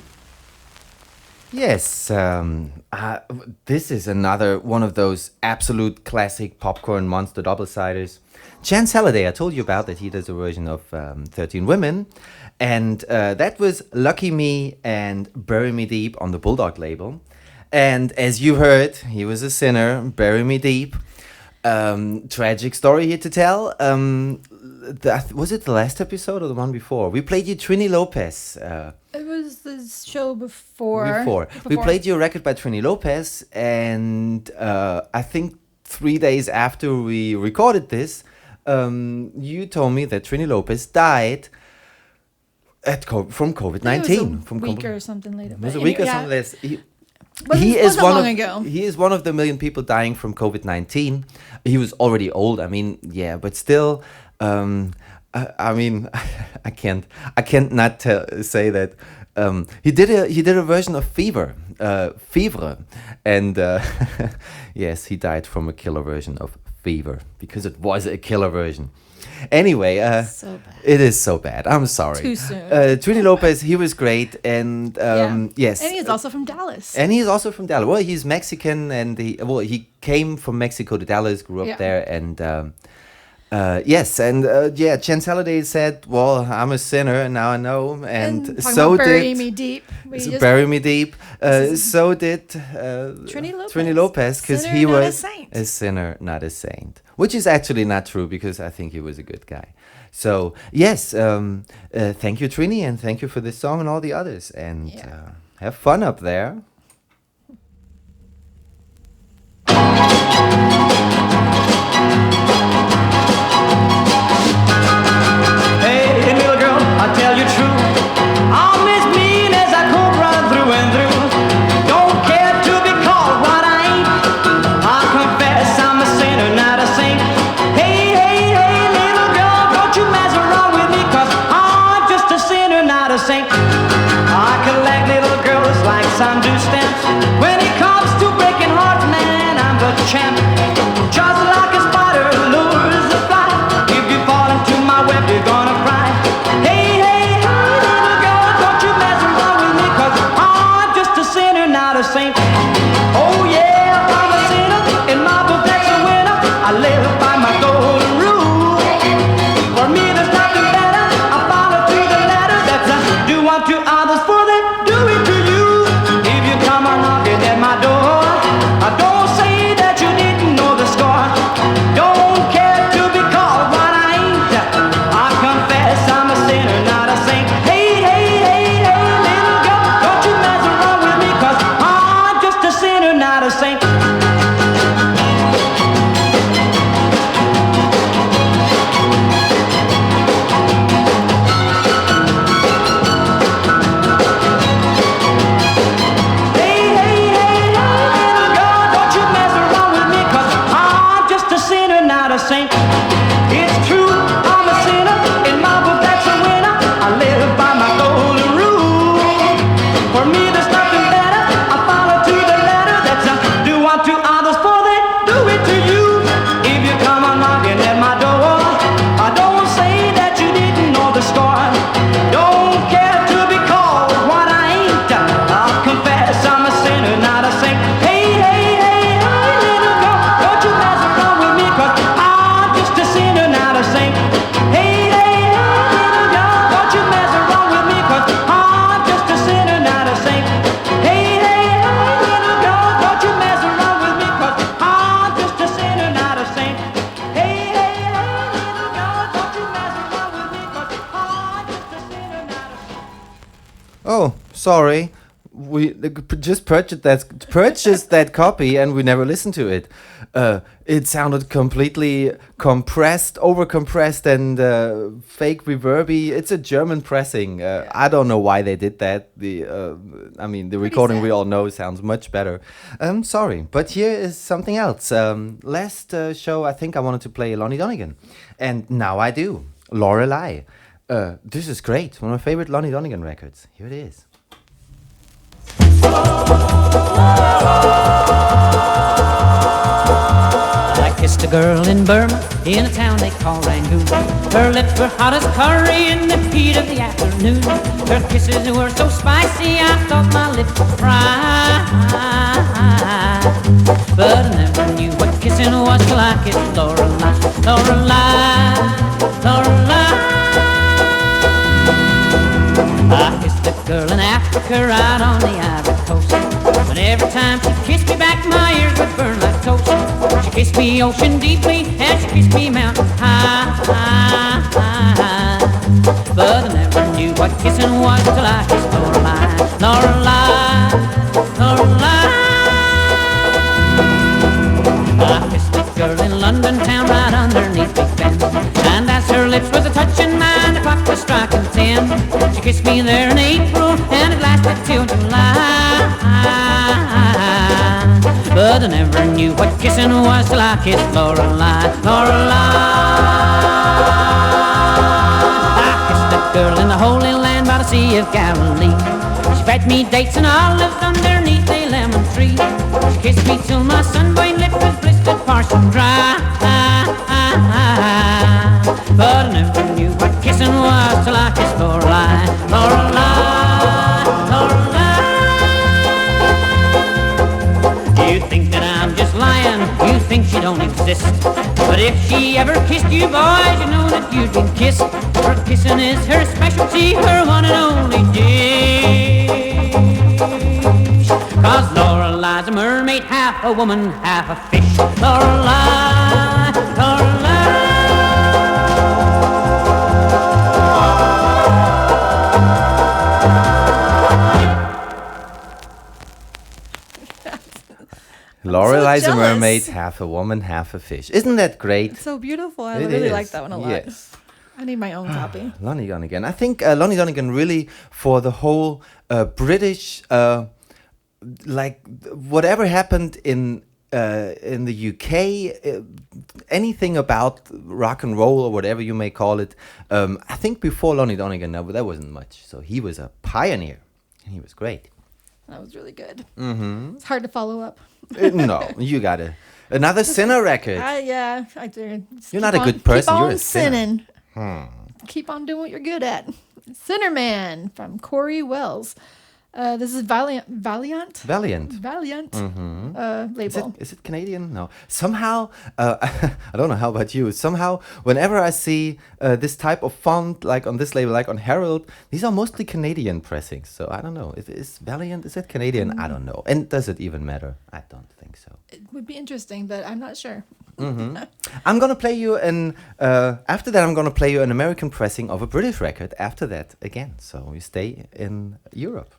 S2: Yes, this is another one of those absolute classic popcorn monster double-siders. Chance Halliday, I told you about that he does a version of 13 Women, and that was Lucky Me and Bury Me Deep on the Bulldog label. And as you heard, he was a sinner, Bury Me Deep. Tragic story here to tell. Was it the last episode or the one before? We played you Trini Lopez.
S3: It was the show before.
S2: We played you a record by Trini Lopez, and I think 3 days after we recorded this, you told me that Trini Lopez died from COVID-19.
S3: A week or something later.
S2: It was a week or something less.
S3: He is
S2: one of the million people dying from COVID-19. He was already old. I mean, yeah, but still, I mean, I can't not say that he did a version of Fever, and yes, he died from a killer version of Fever because it was a killer version. Anyway,
S3: so bad.
S2: It is so bad. I'm sorry.
S3: Too soon.
S2: Trini Lopez, he was great, and yes,
S3: and he's also from Dallas.
S2: Well, he's Mexican, and he came from Mexico to Dallas, grew up there, and yes, and Chance Halliday said, "Well, I'm a sinner, and now I know," and so did
S3: Bury Me Deep.
S2: Bury Me Deep. So did
S3: Trini
S2: Lopez, because he
S3: Sinner, not a
S2: was
S3: saint.
S2: a sinner, not a saint, which is actually not true because I think he was a good guy. So yes, thank you, Trini, and thank you for this song and all the others, and have fun up there.
S9: Hey, little girl, I'll tell you true. I'm as mean as a cobra through and through. Don't care to be called what I ain't. I confess I'm a sinner, not a saint. Hey, hey, hey, little girl, don't you mess around with me, 'cause I'm just a sinner, not a saint. I collect little girls like some do stamps. When it comes to breaking hearts, man, I'm the champ. Just like a spider lures a fly. If you fall into my web, you're gonna cry. Hey, hey, hey, little girl, don't you mess around with me, 'cause I'm just a sinner, not a saint. Oh yeah, I'm a sinner, and my book that's a winner. I live by my golden rule. For me, there's nothing better. I follow to the letter. That's do unto others for they do it to you. If you come a knocking at my door, I don't say that you didn't know the score. Don't care to be called what I ain't. I confess I'm a sinner, not a saint. Hey, hey, hey, hey, little girl, don't you mess around with me, 'cause I'm just a sinner, not a saint. Hey, hey, hey, little girl, don't you mess around with me, 'cause I'm just a sinner, not a saint. It's true, I'm a sinner, in my book that's a winner. I live by my golden rule. For me there's nothing better. I follow to the letter. That's do unto others for they do it to you. If you come a knocking at my door, I don't say that you didn't know the score. Don't care to be called what I ain't. I'll confess I'm a sinner, not a saint. Hey, hey, hey, hey, little girl, don't you mess around with me, 'cause I'm just a sinner, not a saint. Hey, hey, hey, little girl, don't you mess around with me, 'cause I'm just a sinner, not a saint. Hey, hey, hey, little girl, don't you mess around with me, 'cause I'm just a sinner, not a saint. Hey, hey, hey, little girl, don't you mess around with me, 'cause I'm just a sinner, not a saint.
S2: Oh, sorry. We just purchased that copy and we never listened to it. It sounded completely compressed, overcompressed, and fake reverby. It's a German pressing. I don't know why they did that. The recording we all know sounds much better. Sorry, but here is something else. Last show, I think I wanted to play Lonnie Donegan, and now I do. Lorelei. This is great. One of my favorite Lonnie Donegan records. Here it is.
S6: kissed a girl in Burma, in a town they call Rangoon. Her lips were hot as curry in the heat of the afternoon. Her kisses were so spicy, I thought my lips would fry. But I never knew what kissing was till I kissed Lorelei, Lorelei, Lorelei. I kissed a girl in Africa right on the Ivory Coast. And every time she kissed me back, my ears would burn like toast. She kissed me ocean deeply, and she kissed me mountain high. But I never knew what kissing was till I kissed Lorelei, Lorelei, Lorelei. I kissed a girl in London town right underneath Big Ben. And as her lips was a-touching mine, the clock was striking 10. She kissed me there in April, and it lasted till July. But I never knew what kissing was till I kissed Lorelei, Lorelei. I kissed a girl in the Holy Land by the Sea of Galilee. She fed me dates and olives underneath a lemon tree. She kissed me till my sunburned lips was blistered, parched and dry. But I never knew what kissing was till I kissed Lorelei, Lorelei, Lorelei. You think that I'm just lying, you think she don't exist. But if she ever kissed you boys, you know that you'd been kissed. Her kissing is her specialty, her one and only dish. 'Cause Lorelei's a mermaid, half a woman, half a fish. Lorelei, Lorelei.
S2: Lorelei's
S3: so
S2: a mermaid,
S3: jealous.
S2: half a woman, half a fish. Isn't that great?
S3: It's so beautiful. I
S2: It
S3: really
S2: is.
S3: like that one a lot.
S2: Yes.
S3: I need my own copy.
S2: Lonnie Donegan. I think Lonnie Donegan really, for the whole British, like whatever happened in the UK, anything about rock and roll or whatever you may call it, I think before Lonnie Donegan, there wasn't much. So he was a pioneer, and he was great.
S3: That was really good. Mm-hmm. It's hard to follow up.
S2: No, you got another Sinner record.
S3: Yeah, I do. Just
S2: You're
S3: keep
S2: not a
S3: on-
S2: good person,
S3: Keep
S2: you're
S3: on
S2: a sinner.
S3: sinning. Keep on doing what you're good at. Sinner Man from Corey Wells. This is Valiant.
S2: Valiant.
S3: Label.
S2: Is it Canadian? No. Somehow, I don't know how about you. Somehow, whenever I see this type of font, like on this label, like on Herald, these are mostly Canadian pressings. So I don't know. Is Valiant? Is it Canadian? I don't know. And does it even matter? I don't think so.
S3: It would be interesting, but I'm not sure.
S2: I'm gonna play you after that. I'm gonna play you an American pressing of a British record. After that, again. So we stay in Europe.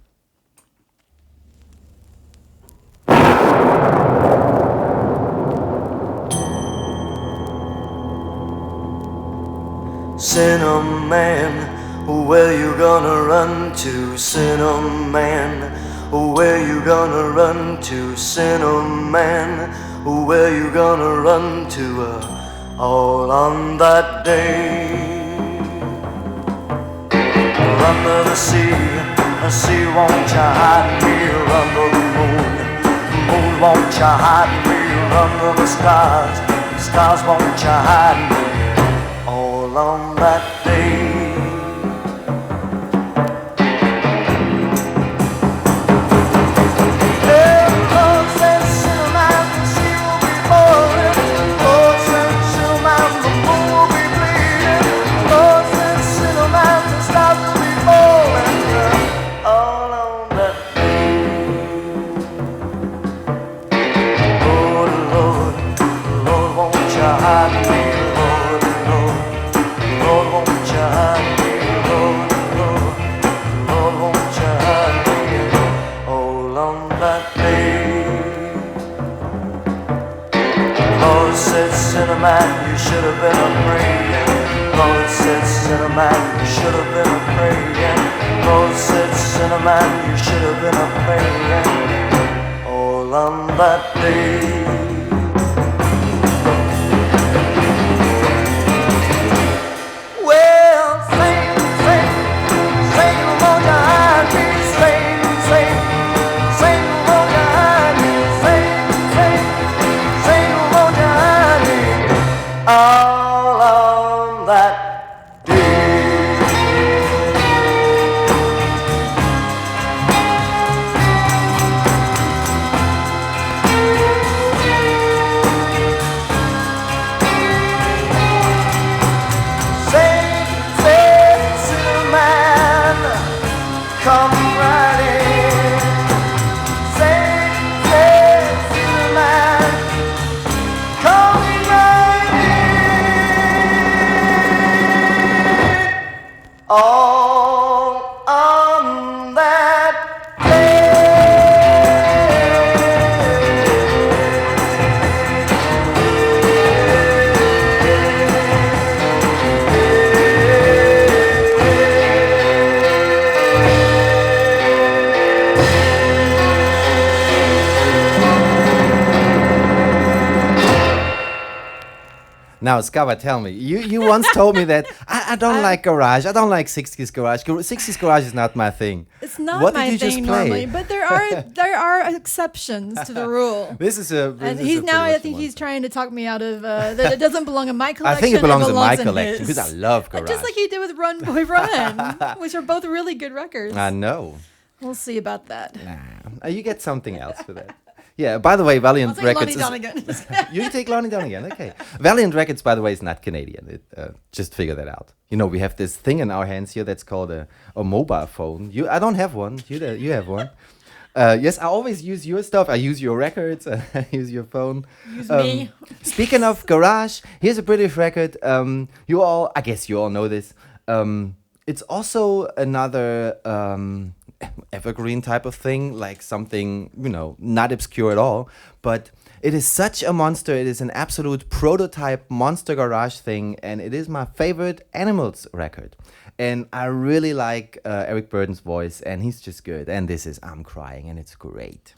S11: Sinner man, where you gonna run to? Sinner man, where you gonna run to? Sinner man, where you gonna run to? All on that day, under the sea won't you hide me? Under the moon won't you hide me? Under the stars won't you hide me? All on that day. Man, you should have been a praying. Lord said, sinner man, you should have been a praying. Lord said, sinner man, you should have been a praying. All on that day. Well, sing, won't you hide me? Sing, won't you hide me? Sing, won't you hide me? all on that day. Come right in. Say, Superman, come right in. All on that day.
S2: Now, Skava, tell me. You once told me that I don't like garage. I don't like 60s garage. 60s garage is not my thing.
S3: It's not
S2: what
S3: my
S2: did you
S3: thing
S2: just play?
S3: normally, but there are exceptions to the rule.
S2: This is a.
S3: And he's now. I think he's trying to talk me out of that. It doesn't belong in my collection.
S2: I think it belongs in my
S3: in
S2: collection
S3: his.
S2: because I love garage.
S3: Just like he did with Run Boy Run, which are both really good records.
S2: I know.
S3: We'll see about that.
S2: Nah, you get something else for that. Yeah, by the way, Valiant
S3: I'll take
S2: Records.
S3: Lonnie Donegan.
S2: You take Lonnie Donegan, okay. Valiant Records, by the way, is not Canadian. Just figure that out. You know, we have this thing in our hands here that's called a mobile phone. I don't have one. You have one. Yes, I always use your stuff. I use your records. I use your phone.
S3: Use me.
S2: Speaking of garage, here's a British record. I guess you all know this. It's also another evergreen type of thing, like something, not obscure at all, but it is such a monster. It is an absolute prototype monster garage thing, and it is my favorite Animals record. And I really like Eric Burdon's voice, and he's just good. And this is I'm Crying, and it's great.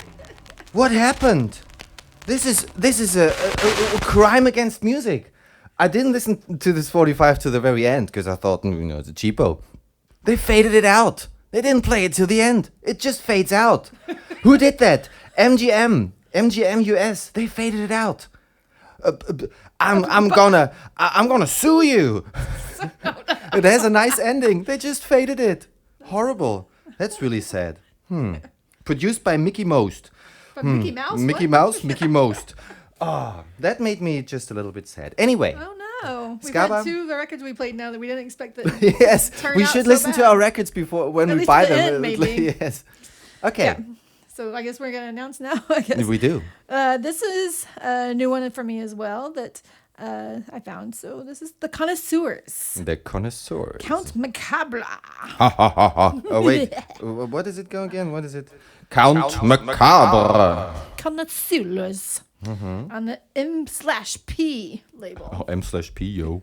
S2: What happened? This is a crime against music. I didn't listen to this 45 to the very end because I thought, it's a cheapo. They faded it out. They didn't play it till the end. It just fades out. Who did that? MGM US. They faded it out. I'm gonna sue you. It has a nice ending. They just faded it. Horrible. That's really sad. Produced by Mickey Most.
S3: Mickey Mouse?
S2: Mickey Mouse, Mickey Most. That made me just a little bit sad. Anyway.
S3: Oh no. We've
S2: Skaba?
S3: had 2 of the records we played now that we didn't expect that.
S2: Yes,
S3: turn
S2: we
S3: out
S2: should
S3: so
S2: listen to
S3: bad.
S2: our records before when
S3: At
S2: we
S3: least
S2: buy
S3: the
S2: them.
S3: end, maybe.
S2: Yes. Okay.
S3: Yeah. So I guess we're gonna announce now. I guess
S2: We do.
S3: This is a new one for me as well that I found. So this is the Connoisseurs.
S2: The Connoisseurs.
S3: Count Macabre.
S2: Ha ha ha ha. Oh wait, what does it go again? What is it? Count Macabre.
S3: Connoisseurs. On the M/P label.
S2: Oh, M/P, yo.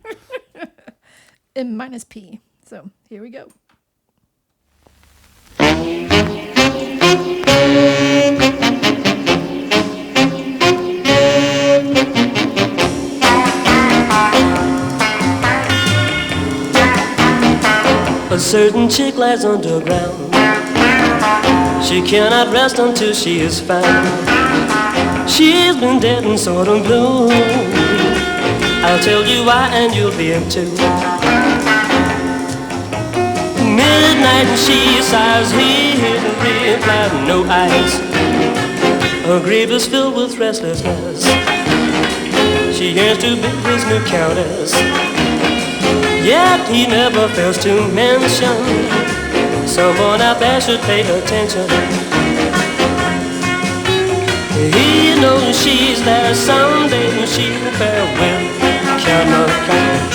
S3: M-P. So here we go.
S12: A certain chick lies underground. She cannot rest until she is found. She's been dead and sort of blue. I'll tell you why and you'll be in too. Midnight and she sighs here and replied no eyes. Her grave is filled with restlessness. She yearns to be his new countess. Yet he never fails to mention someone out there should pay attention. He knows she's there someday and she'll bear with Cameron.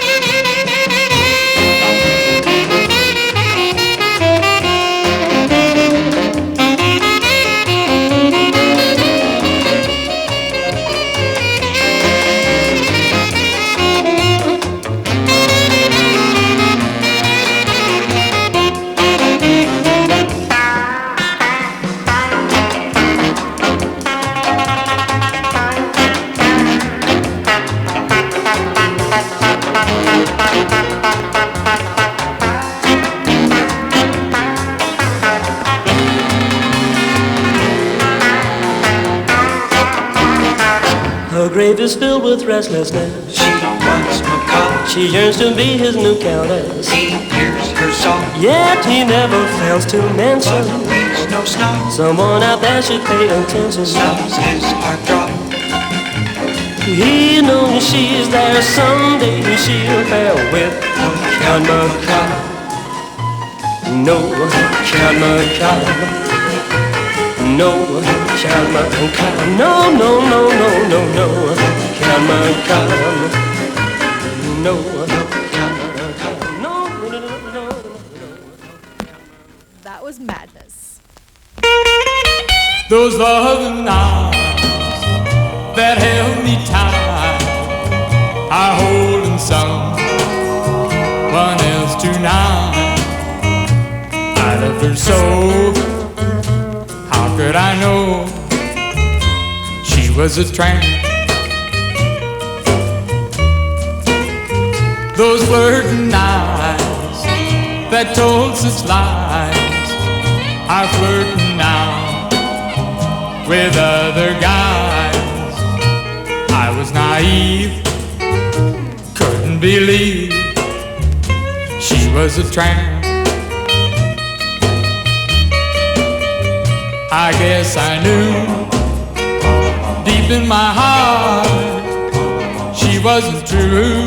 S12: Her grave is filled with restlessness.
S13: She wants macabre.
S12: She yearns to be his new countess.
S13: He hears her song.
S12: Yet he never fails to mention
S13: But he's no snob.
S12: someone out there should pay attention.
S13: Stops his heart drop.
S12: He knows she's there someday and she'll bear with Count Macabre. No, Count Macabre. No, Count Macabre. No, no, no, no, no, no, Count Macabre. No, Count Macabre. No, no, no, no, no.
S3: That was madness.
S10: Those loving arms that held me tight are holding someone else tonight. I loved her so. How could I know she was a tramp? Those flirting eyes that told such lies are flirting now with other guys. I was naive, couldn't believe she was a tramp. I guess I knew deep in my heart she wasn't true,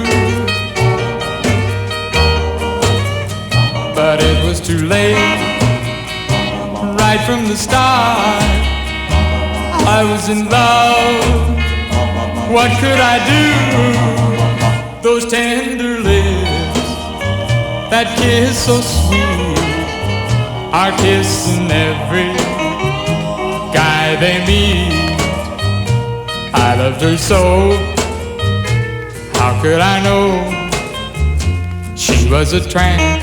S10: but it was too late. Right from the start I was in love. What could I do? Those tender lips, that kiss so sweet, are kissing every guy they meet. I loved her so. How could I know she was a tramp?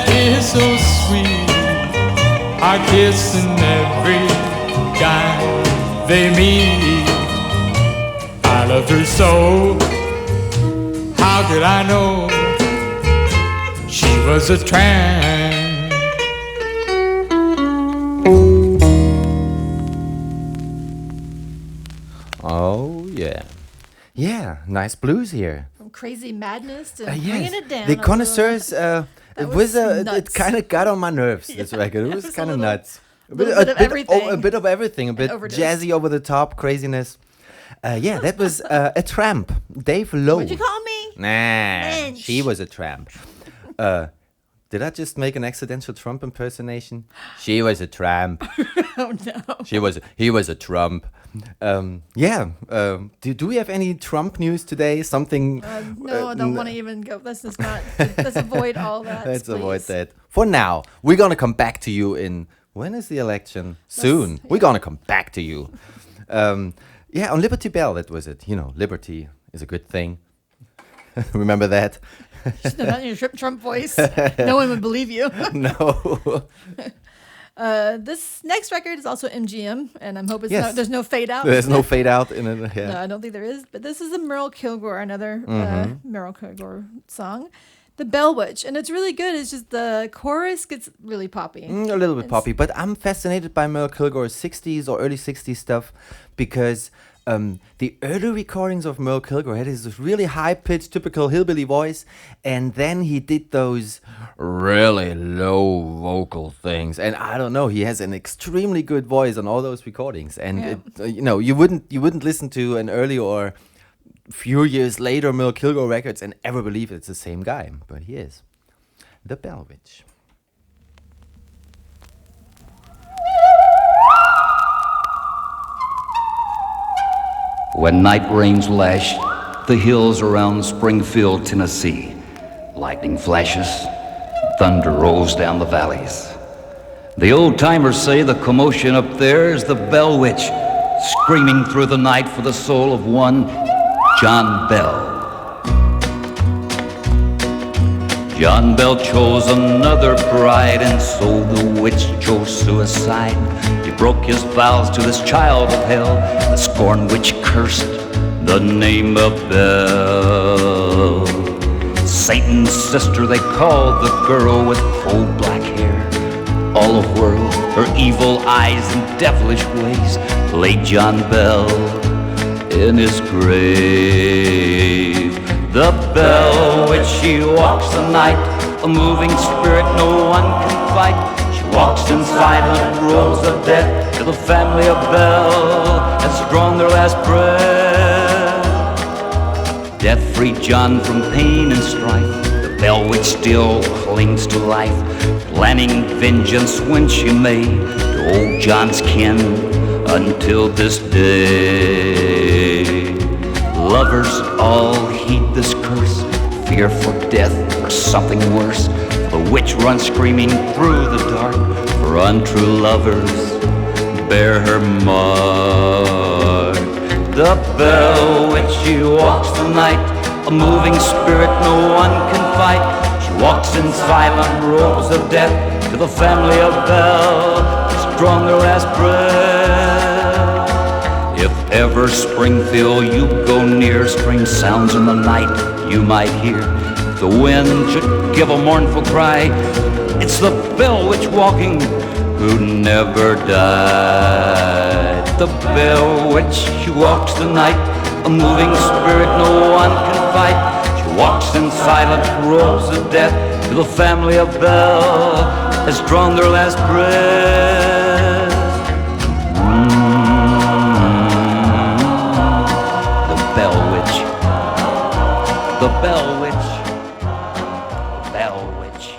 S14: is so sweet are kissing every time they meet. I loved her so, how could I know she was a tramp?
S2: Oh, yeah. Yeah, nice blues here.
S3: From crazy madness to
S2: Yes.
S3: bringing it down.
S2: The connoisseurs,
S3: was
S2: it
S3: nuts.
S2: kind of got on my nerves, this record. It was
S3: was a
S2: kind of
S3: little-
S2: nuts.
S3: little bit of everything.
S2: A bit of everything. A bit
S3: overdose.
S2: jazzy, over the top, craziness. Yeah, that was a tramp. Dave Lowe.
S3: What'd you call me?
S2: Nah,
S3: Lynch.
S2: she was a tramp. Did I just make an accidental Trump impersonation? She was a tramp.
S3: Oh no.
S2: He was a Trump. Yeah. Do we have any Trump news today? Something?
S3: No, I don't want to even go. Let's just not. Let's avoid all that.
S2: Let's avoid
S3: please.
S2: that. For now, we're gonna come back to you in. When is the election? Soon. We're gonna come back to you. Yeah, on Liberty Bell, that was it. You know, liberty is a good thing. Remember that?
S3: Just not in your Trump voice. No one would believe you.
S2: No.
S3: This next record is also MGM, and I'm hoping
S2: Yes.
S3: there's no fade out.
S2: There's no fade out in it. Yeah.
S3: No, I don't think there is. But this is a Merle Kilgore, another Merle Kilgore song, "The Bell Witch," and it's really good. It's just the chorus gets really poppy.
S2: A little bit poppy, but I'm fascinated by Merle Kilgore's 60s or early 60s stuff because the early recordings of Merle Kilgore had this really high-pitched, typical hillbilly voice, and then he did those really low vocal things. And I don't know, he has an extremely good voice on all those recordings. And
S3: Yeah.
S2: you wouldn't listen to an early or few years later Merle Kilgore records and ever believe it's the same guy, but he is. The Bell Witch.
S15: When night rains lash the hills around Springfield, Tennessee, lightning flashes, thunder rolls down the valleys. The old-timers say the commotion up there is the Bell Witch, screaming through the night for the soul of one John Bell. John Bell chose another bride, and so the witch chose suicide. He broke his vows to this child of hell, the scorn witch cursed the name of Bell. Satan's sister they called the girl with coal black hair. All of world, her evil eyes and devilish ways, laid John Bell in his grave. The Bell Witch, she walks the night, a moving spirit no one can fight. She walks in silent rows of death till the family of Bell has drawn their last breath. Death freed John from pain and strife. The Bell Witch still clings to life, planning vengeance when she may to old John's kin until this day. Lovers all heed this curse, fear for death or something worse. For the witch runs screaming through the dark, for untrue lovers bear her mark. The Bell Witch, she walks the night, a moving spirit no one can fight. She walks in silent rows of death to the family of Bell has drawn their last breath. If ever Springfield you go near, strange sounds in the night you might hear. If the wind should give a mournful cry, it's the Bell Witch walking who never died. The Bell Witch, she walks the night, a moving spirit no one can fight. She walks in silent rows of death till the family of Bell has drawn their last breath. The Bell Witch, the Bell Witch.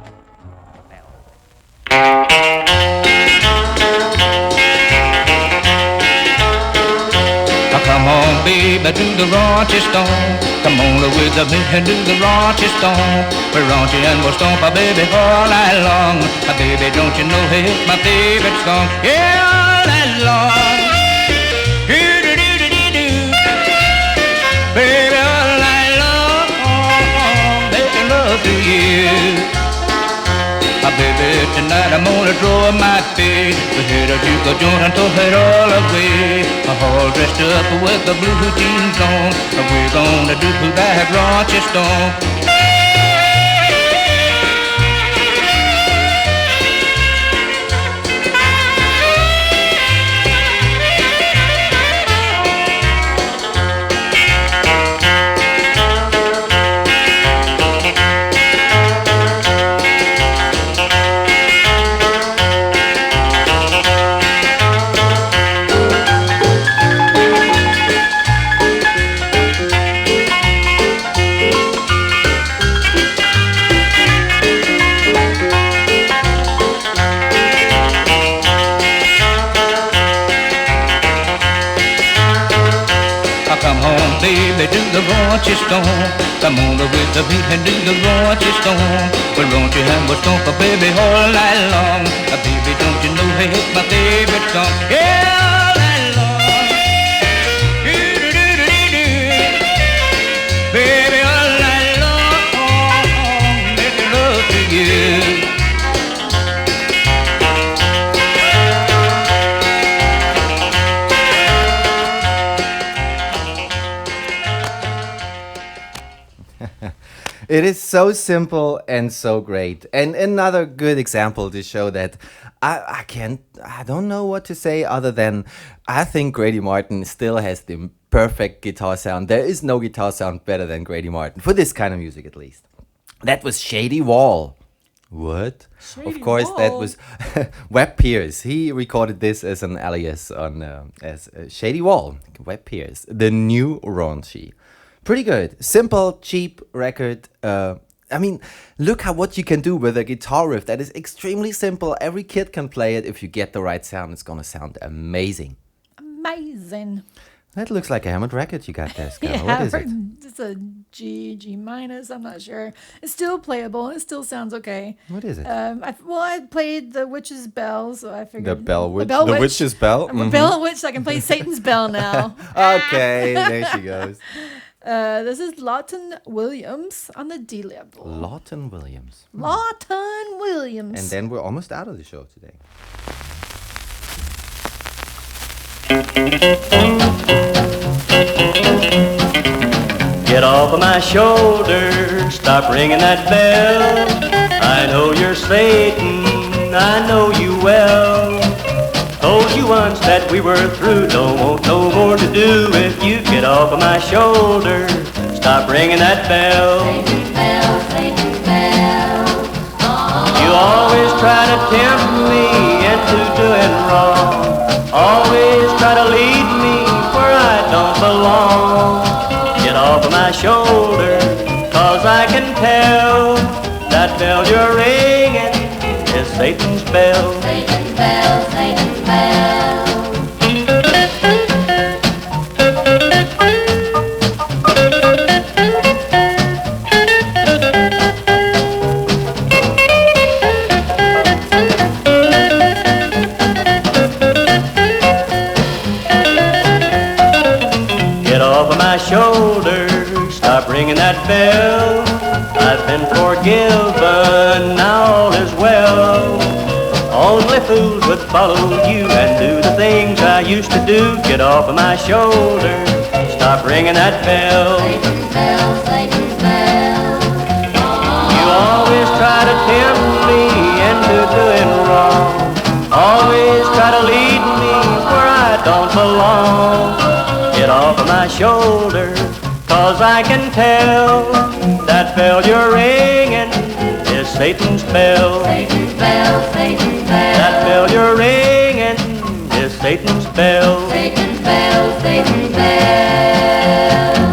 S16: Come on, baby, do the raunchy stomp. Come on with the beat and do the raunchy stomp. We're raunchy and we'll stomp our baby all night long. Baby, don't you know it's my favorite song? Yeah, all night long. Do-do-do-do-do-do. Baby, all night long, making love to you. tonight I'm gonna draw my fate. We hit a juke joint and took it all away. All dressed up with the blue jeans on. We're gonna do that raunchy stomp. Baby, do the raunchy stomp. Come on with the beat and do the raunchy stomp. We'll raunchy and we'll stomp, baby, all night long. Baby, don't you know it's my favorite song? Yeah, all night long. Do-do-do-do-do. Baby, all night long. Making love to you.
S2: It is so simple and so great. And another good example to show that I don't know what to say other than I think Grady Martin still has the perfect guitar sound. There is no guitar sound better than Grady Martin, for this kind of music at least. That was Shady Wall. What?
S3: Shady
S2: of course,
S3: Wall.
S2: that was Webb Pierce. He recorded this as an alias on as Shady Wall. Webb Pierce, the new raunchy. Pretty good. Simple, cheap record. I mean, look what you can do with a guitar riff that is extremely simple. Every kid can play it. If you get the right sound, it's gonna sound amazing.
S3: Amazing.
S2: That looks like a Hammond record you got there, Scar.
S3: Yeah,
S2: What is it?
S3: it's a G minus. I'm not sure. It's still playable. It still sounds okay.
S2: What is it?
S3: I played the Witch's Bell, so I figured
S2: The Bell Witch.
S3: Bell
S2: The
S3: Witch.
S2: Witch's Bell?
S3: I'm a Bell Witch. So I can play Satan's Bell now.
S2: Okay, there she goes.
S3: This is Lawton Williams on the D level.
S2: Lawton Williams.
S3: Lawton Williams.
S2: And then we're almost out of the show today.
S17: Get off of my shoulder, stop ringing that bell. I know you're Satan, I know you well. Told you once that we were through, don't want no more to do if you get off of my shoulder. Stop ringing that bell.
S8: Satan's bell, Satan's bell.
S17: You always try to tempt me into doing wrong. Always try to lead me where I don't belong. Get off of my shoulder, 'cause I can tell that bell you're ringing is Satan's bell.
S8: Satan's bell, Satan's bell.
S17: Get off of my shoulder, stop ringing that bell. I've been forgiven, now all is well. Only fools would follow you and do the things I used to do. Get off of my shoulder, stop ringing that bell.
S8: Satan's bell, Satan's bell.
S17: You always try to tempt me into doing wrong. Always try to lead me where I don't belong. Get off of my shoulder, 'cause I can tell that bell you're ringing is Satan's bell.
S8: Satan's bell, Satan's bell.
S17: That bell you're ringing is Satan's bell.
S8: Satan's bell, Satan's bell.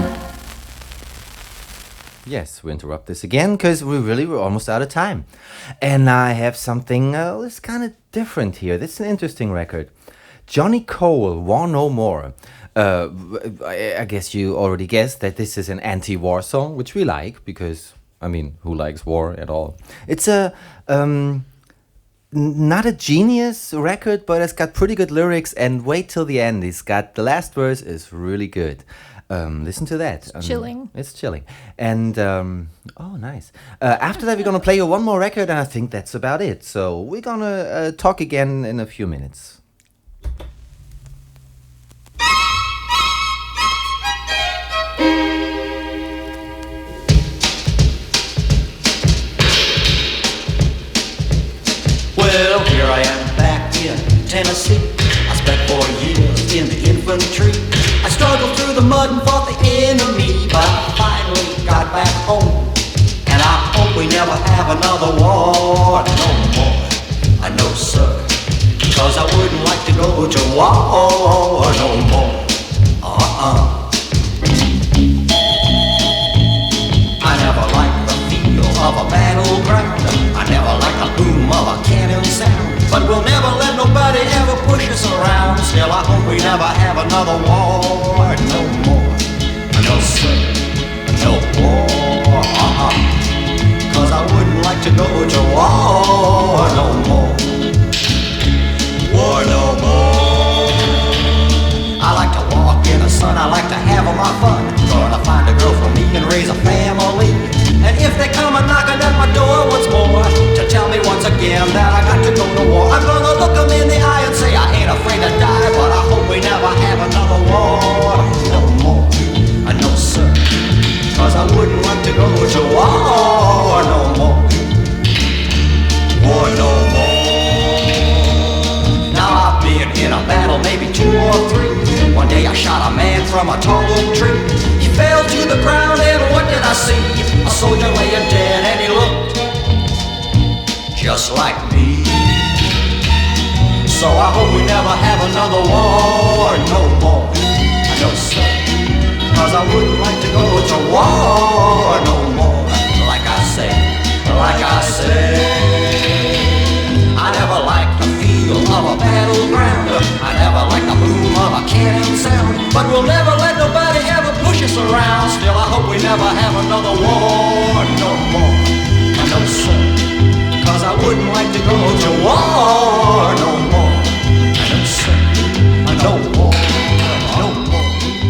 S2: Yes, we interrupt this again because we're almost out of time. And I have something that's kind of different here. This is an interesting record. Johnny Cole, Want No More. I guess you already guessed that this is an anti-war song, which we like because, I mean, who likes war at all? It's a not a genius record, but it's got pretty good lyrics. And wait till the end. It's got the last verse is really good. Listen to that.
S3: Chilling.
S2: It's chilling. And, oh, nice. After that, we're going to play you one more record, and I think that's about it. So we're going to talk again in a few minutes.
S18: Well, here I am back in Tennessee. I spent 4 years in the infantry. I struggled through the mud and fought the enemy, but I finally got back home. And I hope we never have another war no more. I know, sir, cause I wouldn't like to go to war no more. I never liked the feel of a battleground. I never liked the boom of a cannon sound. But we'll never let nobody ever push us around. Still, I hope we never have another war no more. No, sir, no war. Cause I wouldn't like to go to war no more. War no more. I like to walk in the sun, I like to have all my fun. Gonna find a girl for me and raise a family. And if they come a knocking at my door once more to tell me once again that I got to go to war, I'm gonna look them in the eye and say I ain't afraid to die, but I hope we never have another war no more. No, sir, cause I wouldn't want to go to war no more. War no more. Now I've been in a battle, maybe 2 or 3. One day I shot a man from a tall oak tree. He fell to the ground and what did I see? A soldier laying dead and he looked just like me. So I hope we never have another war no more. No, sir, cause I wouldn't like to go to war no more. Like I say, I never liked the feel of a battleground. I never liked the boom of a cannon sound. But we'll never let nobody ever push us around. Still, I hope we never have another war no more. No, sir, cause I wouldn't like to go to war no more. No, sir, no war, no more.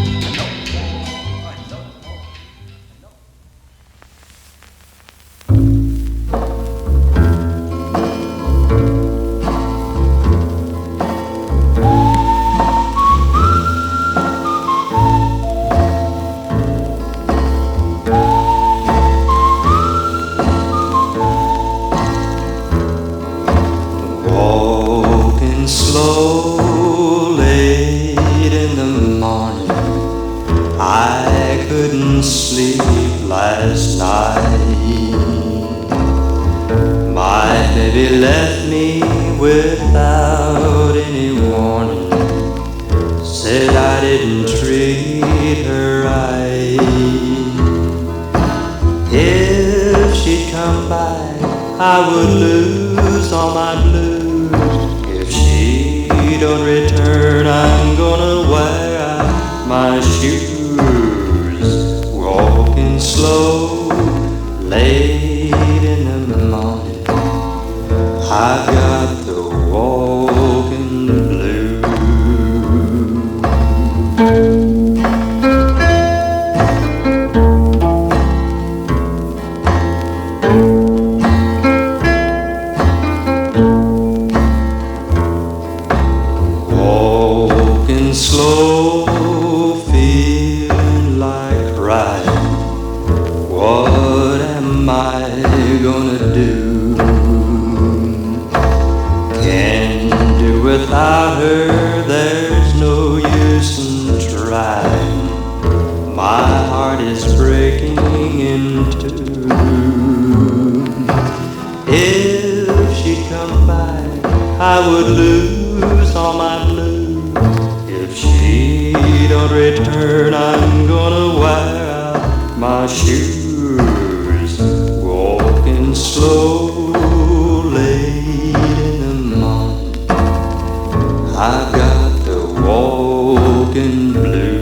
S11: Slow late in the morning, I couldn't sleep last night. My baby left me without any warning, said I didn't treat her right. If she'd come back, I would lose all my blues. Don't return, I'm gonna wear out my shoes. Walking slow, late in the morning, I've got the walking blues. Slow, feeling like crying. What am I gonna do? Can't do without her, there's no use in trying. My heart is breaking in two. If she'd come back, I would lose all my blues. If she don't return, I'm gonna wear out my shoes. Walking slow, late in the morning, I've got the walking blues.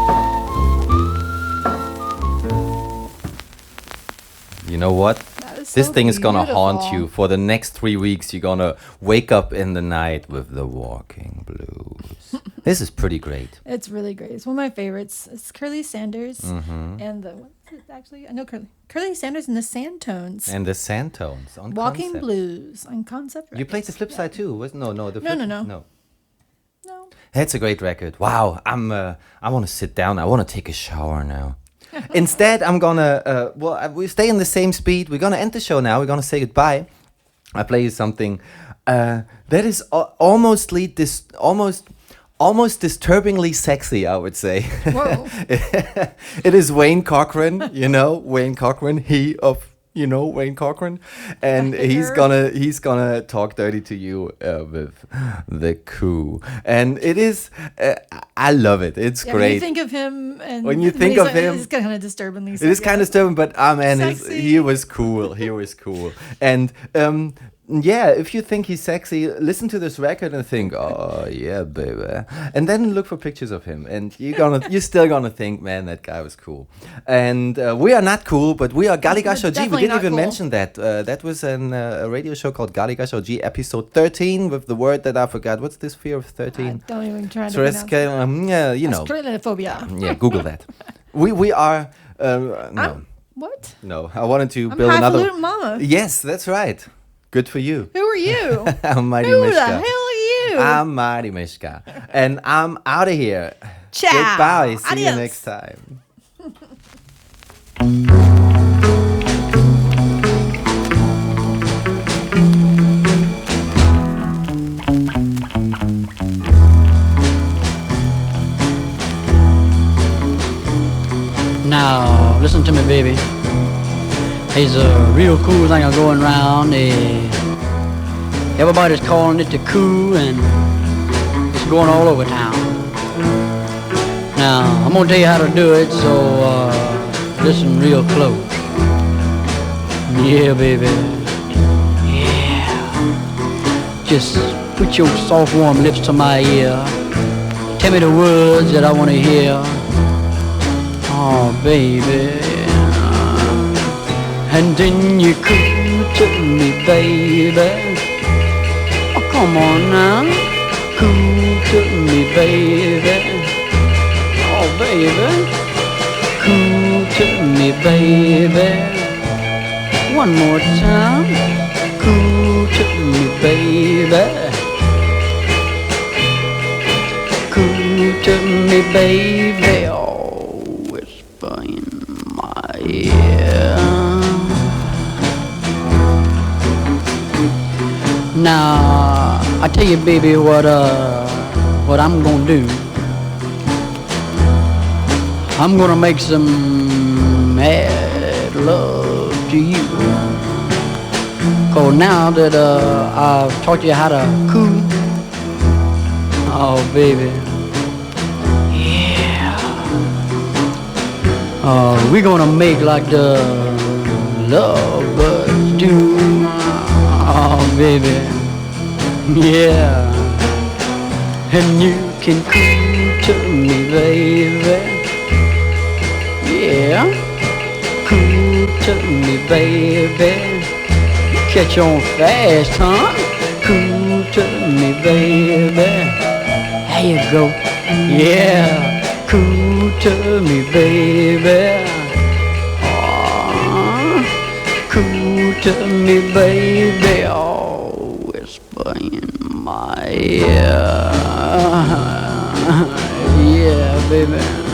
S2: You know what?
S3: That is
S2: This
S3: so
S2: thing is gonna haunt
S3: beautiful.
S2: you for the next 3 weeks. You're gonna wake up in the night with the walking blues. This is pretty great.
S3: It's really great. It's one of my favorites. It's Curly Sanders and the what's it actually? I know Curly Sanders and the Sandtones.
S2: And the Sandtones on
S3: Walking
S2: Concept.
S3: Blues on Concept.
S2: You played the flip side too, was no? The
S3: No,
S2: flip,
S3: no.
S2: That's a great record. Wow, I want to sit down. I want to take a shower now. Instead, I'm gonna. We stay in the same speed. We're gonna end the show now. We're gonna say goodbye. I play you something that is almost disturbingly sexy, I would say.
S3: Whoa.
S2: It is Wayne Cochran. You know Wayne Cochran. Wayne Cochran, and he's gonna talk dirty to you with the coup, and it is I love it. It's great.
S3: When you think of him, and
S2: when you think of him,
S3: it's kind of disturbingly.
S2: It is kind of disturbing, but man, he was cool. He was cool, and yeah, if you think he's sexy, listen to this record and think, oh yeah, baby, and then look for pictures of him, and you're still gonna think, man, that guy was cool. And we are not cool, but we are Galigash OG. We didn't even mention that. That was a radio show called Galigash OG, episode 13, with the word that I forgot. What's this fear of 13?
S3: Don't even try to pronounce it.
S2: Australianophobia. Yeah, Google that. We are no.
S3: What?
S2: No, I wanted to
S3: I'm
S2: build another.
S3: Highfalutin Mama.
S2: Yes, that's right. Good for you.
S3: Who are you?
S2: I'm Mighty
S3: Who
S2: Mishka.
S3: the hell are you?
S2: I'm Mighty Mishka. And I'm out of here.
S3: Ciao.
S2: Goodbye. See you
S3: Adios.
S2: next time.
S19: Now, listen to me, baby. There's a real cool thing going around. Everybody's calling it the coup, and it's going all over town. Now, I'm gonna tell you how to do it, so listen real close. Yeah, baby. Yeah. Just put your soft, warm lips to my ear. Tell me the words that I want to hear. Oh, baby. And then you coo to me, baby. Oh, come on now. Coo to me, baby. Oh, baby. Coo to me, baby. One more time. Coo to me, baby. Coo to me, baby. Oh, whisper in my ear. Now, I tell you, baby, what I'm gonna do. I'm gonna make some mad love to you. 'Cause now that I've taught you how to coo, oh baby, yeah. We're gonna make like the lovebirds do. Oh, baby, yeah. And you can coo to me, baby. Yeah, coo to me, baby. Catch on fast, huh? Coo to me, baby. There you go. Yeah, coo to me, baby. Cool to me, baby, oh, whisper in my ear. Yeah, baby.